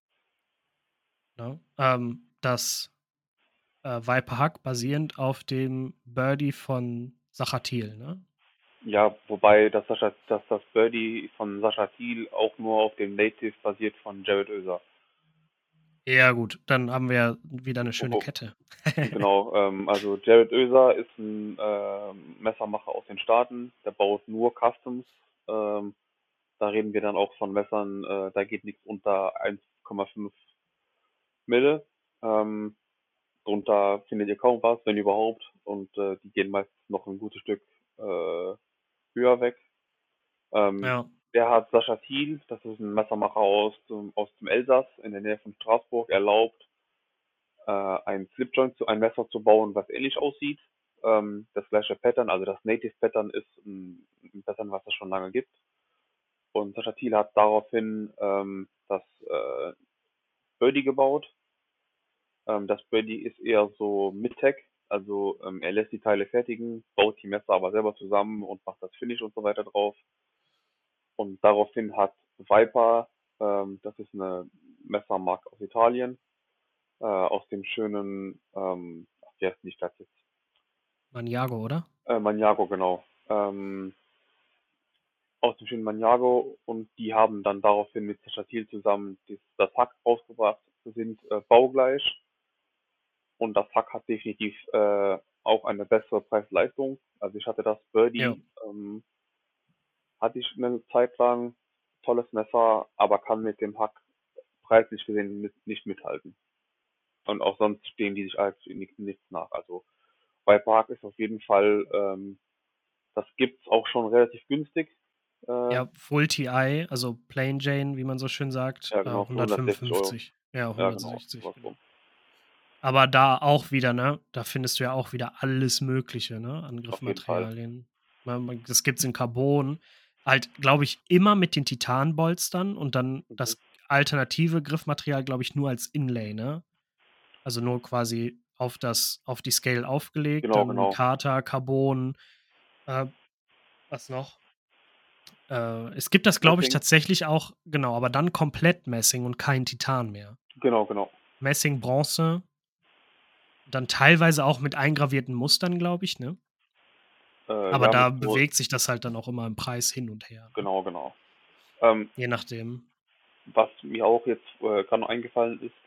ne? Ähm, das, äh, Viper Hug basierend auf dem Birdie von Sachatil, ne? Ja, wobei das Sascha dass das Birdie von Sascha Thiel auch nur auf dem Native basiert von Jared Öser. Ja gut, dann haben wir ja wieder 'ne schöne Wo Kette. genau, ähm, also Jared Öser ist ein ähm, Messermacher aus den Staaten, der baut nur Customs. Ähm, da reden wir dann auch von Messern, äh, da geht nichts unter eins Komma fünf Mille. Ähm, drunter findet ihr kaum was, wenn überhaupt. Und äh, die gehen meist noch ein gutes Stück äh, höher weg. Ähm, Ja, der hat Sascha Thiel, das ist ein Messermacher aus dem, aus dem Elsass in der Nähe von Straßburg, erlaubt, äh, ein Slipjoint zu ein Messer zu bauen, was ähnlich aussieht. Ähm, das gleiche Pattern, also das Native Pattern ist ein, ein Pattern, was es schon lange gibt. Und Sascha Thiel hat daraufhin ähm, das äh, Birdie gebaut. Ähm, das Birdie ist eher so Mid-Tech, also ähm, er lässt die Teile fertigen, baut die Messer aber selber zusammen und macht das Finish und so weiter drauf. Und daraufhin hat Viper, ähm, das ist eine Messermarke aus Italien, äh, aus dem schönen, ähm, ach, wie heißt die Stadt jetzt? Maniago, oder? Äh, Maniago, genau. Ähm, aus dem schönen Maniago, und die haben dann daraufhin mit Statil zusammen dies, das Hack rausgebracht, sind äh, baugleich, und das Hack hat definitiv äh, auch eine bessere Preis-Leistung. Also ich hatte das Ja. Birdie, ähm, hatte ich eine Zeit lang, tolles Messer, aber kann mit dem Hack preislich gesehen mit, nicht mithalten. Und auch sonst stehen die sich als nichts, nichts nach. Also bei Park ist auf jeden Fall, ähm, das gibt's auch schon relativ günstig. Äh, Ja, Full T I, also Plain Jane, wie man so schön sagt, ja äh, genau, für hundertsechzig Euro. hundertfünfundfünfzig. Ja, Ja genau, hundertsechzig, sowas genau. rum. Aber da auch wieder, ne, da findest du ja auch wieder alles Mögliche, ne, an Auf jeden Fall. Griffmaterialien. Ma ma das gibt's in Carbon. Halt, glaube ich, immer mit den Titanbolstern und dann Mhm. das alternative Griffmaterial, glaube ich, nur als Inlay, ne? Also nur quasi auf das auf die Scale aufgelegt, Genau, dann genau. Micarta, Carbon, äh, was noch? Äh, es gibt das, glaube ich, Messing, tatsächlich auch genau, aber dann komplett Messing und kein Titan mehr. genau, genau. Messing, Bronze, dann teilweise auch mit eingravierten Mustern, glaube ich, ne? Äh, Aber ja, da mit so, bewegt sich das halt dann auch immer im Preis hin und her, ne? genau, genau. Ähm, Je nachdem. was mir auch jetzt äh, gerade noch eingefallen ist,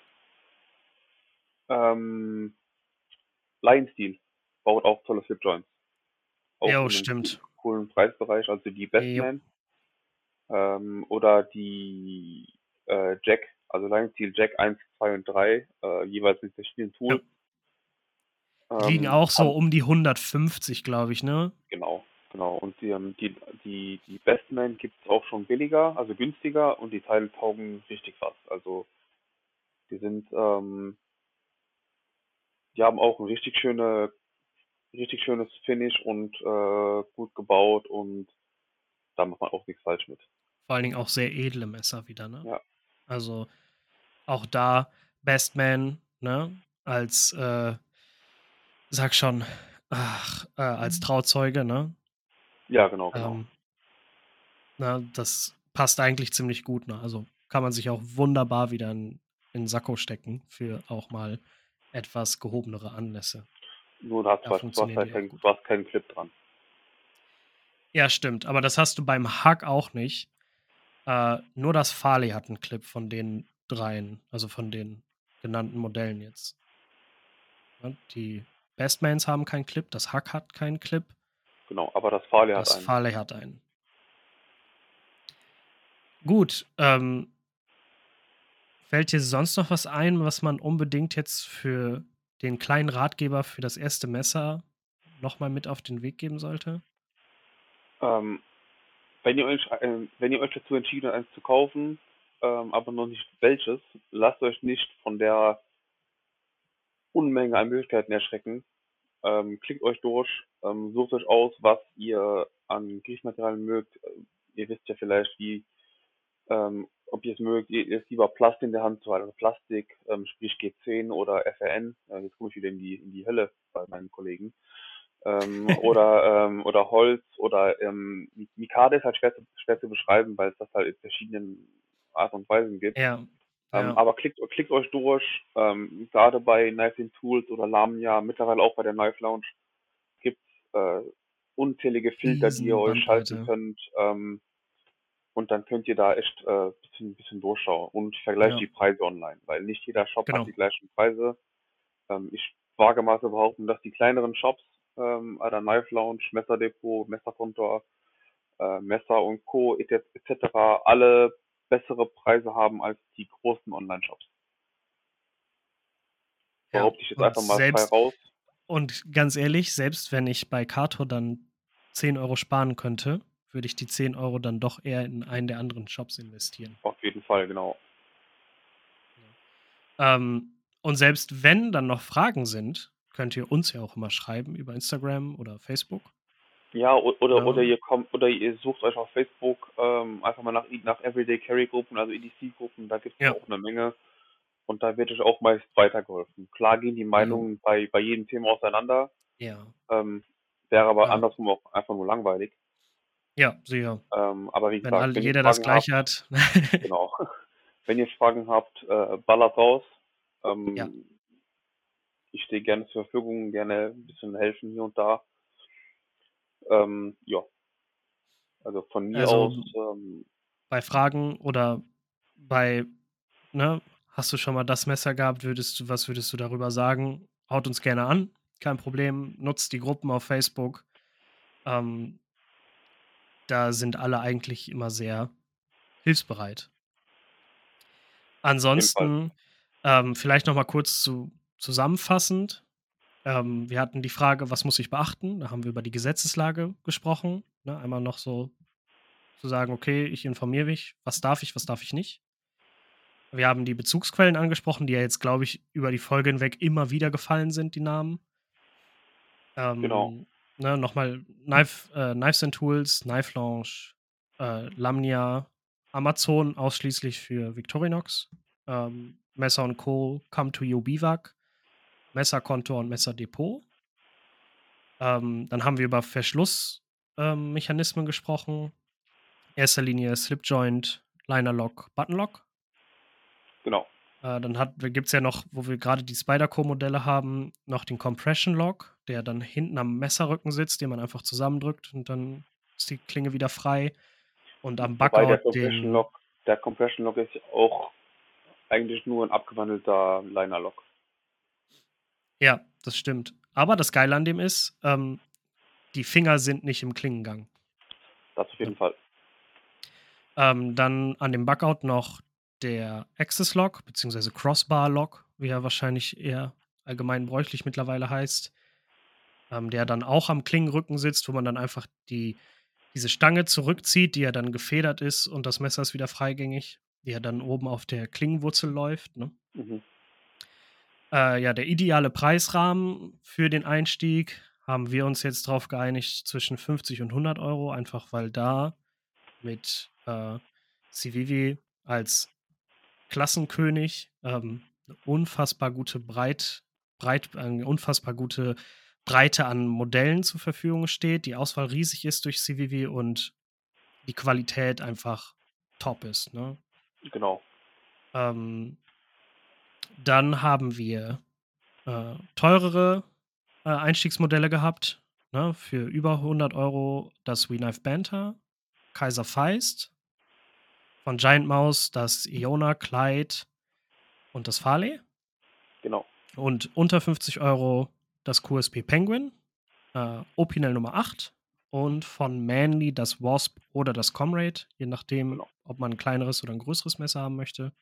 ähm, Lion Steel baut auch tolle Slip Joints. Auch Jo, in einem coo- stimmt. coolen Preisbereich, also die Jo. Bestman ähm, oder die äh, Jack, also Lion Steel Jack eins, zwei und drei, äh, jeweils mit verschiedenen Ja. Tools. Die liegen Ähm, auch so haben, um die hundertfünfzig, glaube ich, ne? genau, genau. Und die, ähm, die, die, die Bestman gibt es auch schon billiger, also günstiger und die Teile taugen richtig was. Also die sind, ähm, die haben auch ein richtig schöne, richtig schönes Finish und äh, gut gebaut und da macht man auch nichts falsch mit. Vor allen Dingen auch sehr edle Messer wieder, ne? Ja, Also auch da Bestman, ne? Als, äh, sag schon, ach, äh, als Trauzeuge, ne? ja, genau, genau. Ähm, na, das passt eigentlich ziemlich gut, ne? Also kann man sich auch wunderbar wieder in, in den Sakko stecken für auch mal etwas gehobenere Anlässe. Nur da hast Da du, du hast funktionieren halt die auch kein, gut. du hast keinen Clip dran. Ja, stimmt, aber das hast du beim Hack auch nicht. Äh, nur das Farley hat einen Clip von den dreien, also von den genannten Modellen jetzt. Ne? Die Bestmans haben keinen Clip, das Hack hat keinen Clip, Genau, aber das Farley hat das einen. Farley hat einen. Gut, ähm, fällt dir sonst noch was ein, was man unbedingt jetzt für den kleinen Ratgeber für das erste Messer nochmal mit auf den Weg geben sollte? Ähm, wenn ihr euch, äh, wenn ihr euch dazu entschieden habt, eins zu kaufen, ähm, aber noch nicht welches, lasst euch nicht von der Unmenge an Möglichkeiten erschrecken. Ähm, klickt euch durch, ähm, sucht euch aus, was ihr an Griechmaterialien mögt. Äh, Ihr wisst ja vielleicht, wie, ähm, ob ihr es mögt, ihr, ihr es lieber Plast in der Hand zu halten, also Plastik, ähm, sprich G zehn oder F R N. Äh, jetzt komme ich wieder in die, in die Hölle bei meinen Kollegen. Ähm, oder, ähm, oder Holz oder ähm, Mikade ist halt schwer zu, schwer zu beschreiben, weil es das halt in verschiedenen Art und Weisen gibt. Ja, Ähm, ja, aber klickt, klickt euch durch, ähm, gerade bei Knife in Tools oder Lamia, mittlerweile auch bei der Knife Lounge, gibt es äh, unzählige Filter, die ihr riesen euch schalten Bandbreite. könnt. Ähm, und dann könnt ihr da echt ein äh, bisschen, bisschen durchschauen und vergleicht Ja, die Preise online, weil nicht jeder Shop hat genau. die gleichen Preise. Ähm, ich wage mal zu behaupten, dass die kleineren Shops, ähm, bei der Knife Lounge, Messerdepot, Messerkontor, äh, Messer und Co. et cetera alle bessere Preise haben als die großen Online-Shops. Ja, Behaupte ich jetzt und einfach mal frei selbst, raus. und ganz ehrlich, selbst wenn ich bei Kato dann zehn Euro sparen könnte, würde ich die zehn Euro dann doch eher in einen der anderen Shops investieren. Auf jeden Fall, genau. Ne? Ähm, und selbst wenn dann noch Fragen sind, könnt ihr uns ja auch immer schreiben über Instagram oder Facebook. Ja, o- oder, oder Ne? ihr kommt, oder ihr sucht euch auf Facebook ähm, einfach mal nach, nach Everyday Carry Gruppen, also E D C-Gruppen, da gibt es Ja, auch eine Menge und da wird euch auch meist weitergeholfen. Klar gehen die jo, Meinungen bei, bei jedem Thema auseinander, ja, ähm, wäre aber klar. andersrum auch einfach nur langweilig. Ja, sicher. Ähm, aber wie Wenn gesagt, alle, wenn ihr jeder das Fragen habt, Gleiche hat. genau, wenn ihr Fragen habt, äh, ballert raus. Ja, Ähm, ich stehe gerne zur Verfügung, gerne ein bisschen helfen hier und da. Ähm, ja, also von mir also aus, ähm, bei Fragen oder bei, ne, hast du schon mal das Messer gehabt, würdest du, was würdest du darüber sagen? Haut uns gerne an, kein Problem. Nutzt die Gruppen auf Facebook. Ähm, da sind alle eigentlich immer sehr hilfsbereit. auf jeden Fall. Ansonsten, ähm, vielleicht noch mal kurz zu, zusammenfassend. Ähm, wir hatten die Frage, was muss ich beachten? Da haben wir über die Gesetzeslage gesprochen. Ne? Einmal noch so zu sagen, okay, ich informiere mich, was darf ich, was darf ich nicht. Wir haben die Bezugsquellen angesprochen, die ja jetzt, glaube ich, über die Folge hinweg immer wieder gefallen sind, die Namen. Genau. Ähm, ne, nochmal Knife, äh, Knives and Tools, Knife Lounge, äh, Lamnia, Amazon ausschließlich für Victorinox, ähm, Messer und Co. Come to You Biwak, Messerkonto und Messerdepot. Ähm, dann haben wir über Verschlussmechanismen ähm, gesprochen. Erster Linie Slipjoint, Liner Lock, Button Lock. Genau. Äh, dann gibt es ja noch, wo wir gerade die Spyderco-Modelle haben, noch den Compression Lock, der dann hinten am Messerrücken sitzt, den man einfach zusammendrückt und dann ist die Klinge wieder frei. Und am Wobei der Buckout Compression den. Lock, der Compression Lock ist auch eigentlich nur ein abgewandelter Liner Lock. Ja, das stimmt. Aber das Geile an dem ist, ähm, die Finger sind nicht im Klingengang. Das auf jeden Ja. Fall. Ähm, dann an dem Buckout noch der Axis Lock, beziehungsweise Crossbar Lock, wie er wahrscheinlich eher allgemein bräuchlich mittlerweile heißt, ähm, der dann auch am Klingenrücken sitzt, wo man dann einfach die, diese Stange zurückzieht, die ja dann gefedert ist und das Messer ist wieder freigängig, die ja dann oben auf der Klingenwurzel läuft. Ne? Mhm. Äh, ja, der ideale Preisrahmen für den Einstieg haben wir uns jetzt drauf geeinigt zwischen fünfzig und hundert Euro, einfach weil da mit äh, Civivi als Klassenkönig ähm, eine unfassbar gute Breit, Breit, eine unfassbar gute Breite an Modellen zur Verfügung steht, die Auswahl riesig ist durch Civivi und die Qualität einfach top ist. Ne? Genau. Ähm, dann haben wir äh, teurere äh, Einstiegsmodelle gehabt. Ne? Für über hundert Euro das WeKnife Banter, Kaiser Feist, von Giant Mouse das Iona, Clyde und das Farley. Genau. Und unter fünfzig Euro das Q S P Penguin, äh, Opinel Nummer acht und von Manly das Wasp oder das Comrade, je nachdem, Genau. ob man ein kleineres oder ein größeres Messer haben möchte.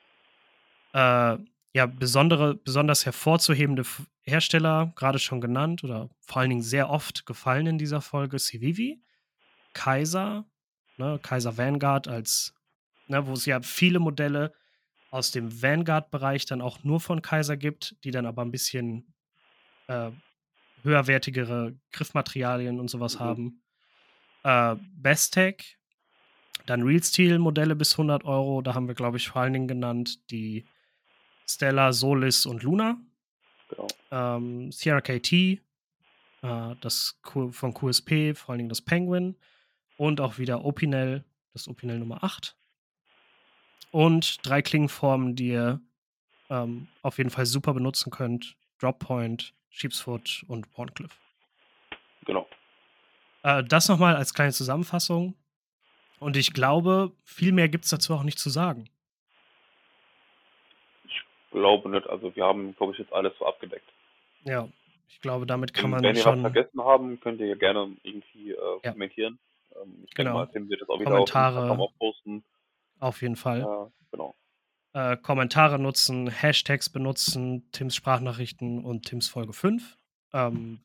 Äh, ja, besondere, besonders hervorzuhebende F- Hersteller, gerade schon genannt oder vor allen Dingen sehr oft gefallen in dieser Folge, Civivi, Kaiser, ne, Kaiser Vanguard als, ne, wo es ja viele Modelle aus dem Vanguard-Bereich dann auch nur von Kaiser gibt, die dann aber ein bisschen äh, höherwertigere Griffmaterialien und sowas Mhm. haben. Äh, Bestech, dann Real Steel-Modelle bis hundert Euro. Da haben wir, glaube ich, vor allen Dingen genannt die Stella, Solis und Luna. Genau. Ähm, Sierra K T, äh, das Q- von Q S P, vor allen Dingen das Penguin. Und auch wieder Opinel, das Opinel Nummer acht. Und drei Klingenformen, die ihr ähm, auf jeden Fall super benutzen könnt. Droppoint, Sheepsfoot und Warncliffe. Genau. Äh, das nochmal als kleine Zusammenfassung. Und ich glaube, viel mehr gibt es dazu auch nicht zu sagen. Ich glaube nicht. Also wir haben, glaube ich, jetzt alles so abgedeckt. Ja, ich glaube, damit kann Wenn, man wenn ihr was schon. vergessen haben, könnt ihr ja gerne irgendwie äh, Ja. kommentieren. Ähm, ich denke Genau. mal, Tim wird das auch wieder auf Kommentare. Instagram auch posten. Auf jeden Fall. Äh, genau. Äh, Kommentare nutzen, Hashtags benutzen, Tims Sprachnachrichten und Tims Folge fünf. Ähm,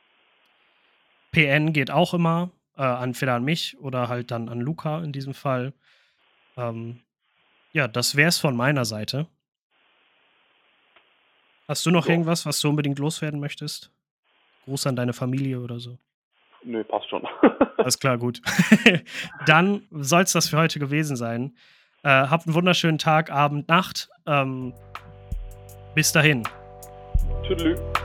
P N geht auch immer, äh, entweder an mich oder halt dann an Luca in diesem Fall. Ähm, ja, das wär's von meiner Seite. Hast du noch Ja. irgendwas, was du unbedingt loswerden möchtest? Gruß an deine Familie oder so? Nö, passt schon. Alles klar, gut. Dann soll es das für heute gewesen sein. Äh, habt einen wunderschönen Tag, Abend, Nacht. Ähm, bis dahin. Tschüss.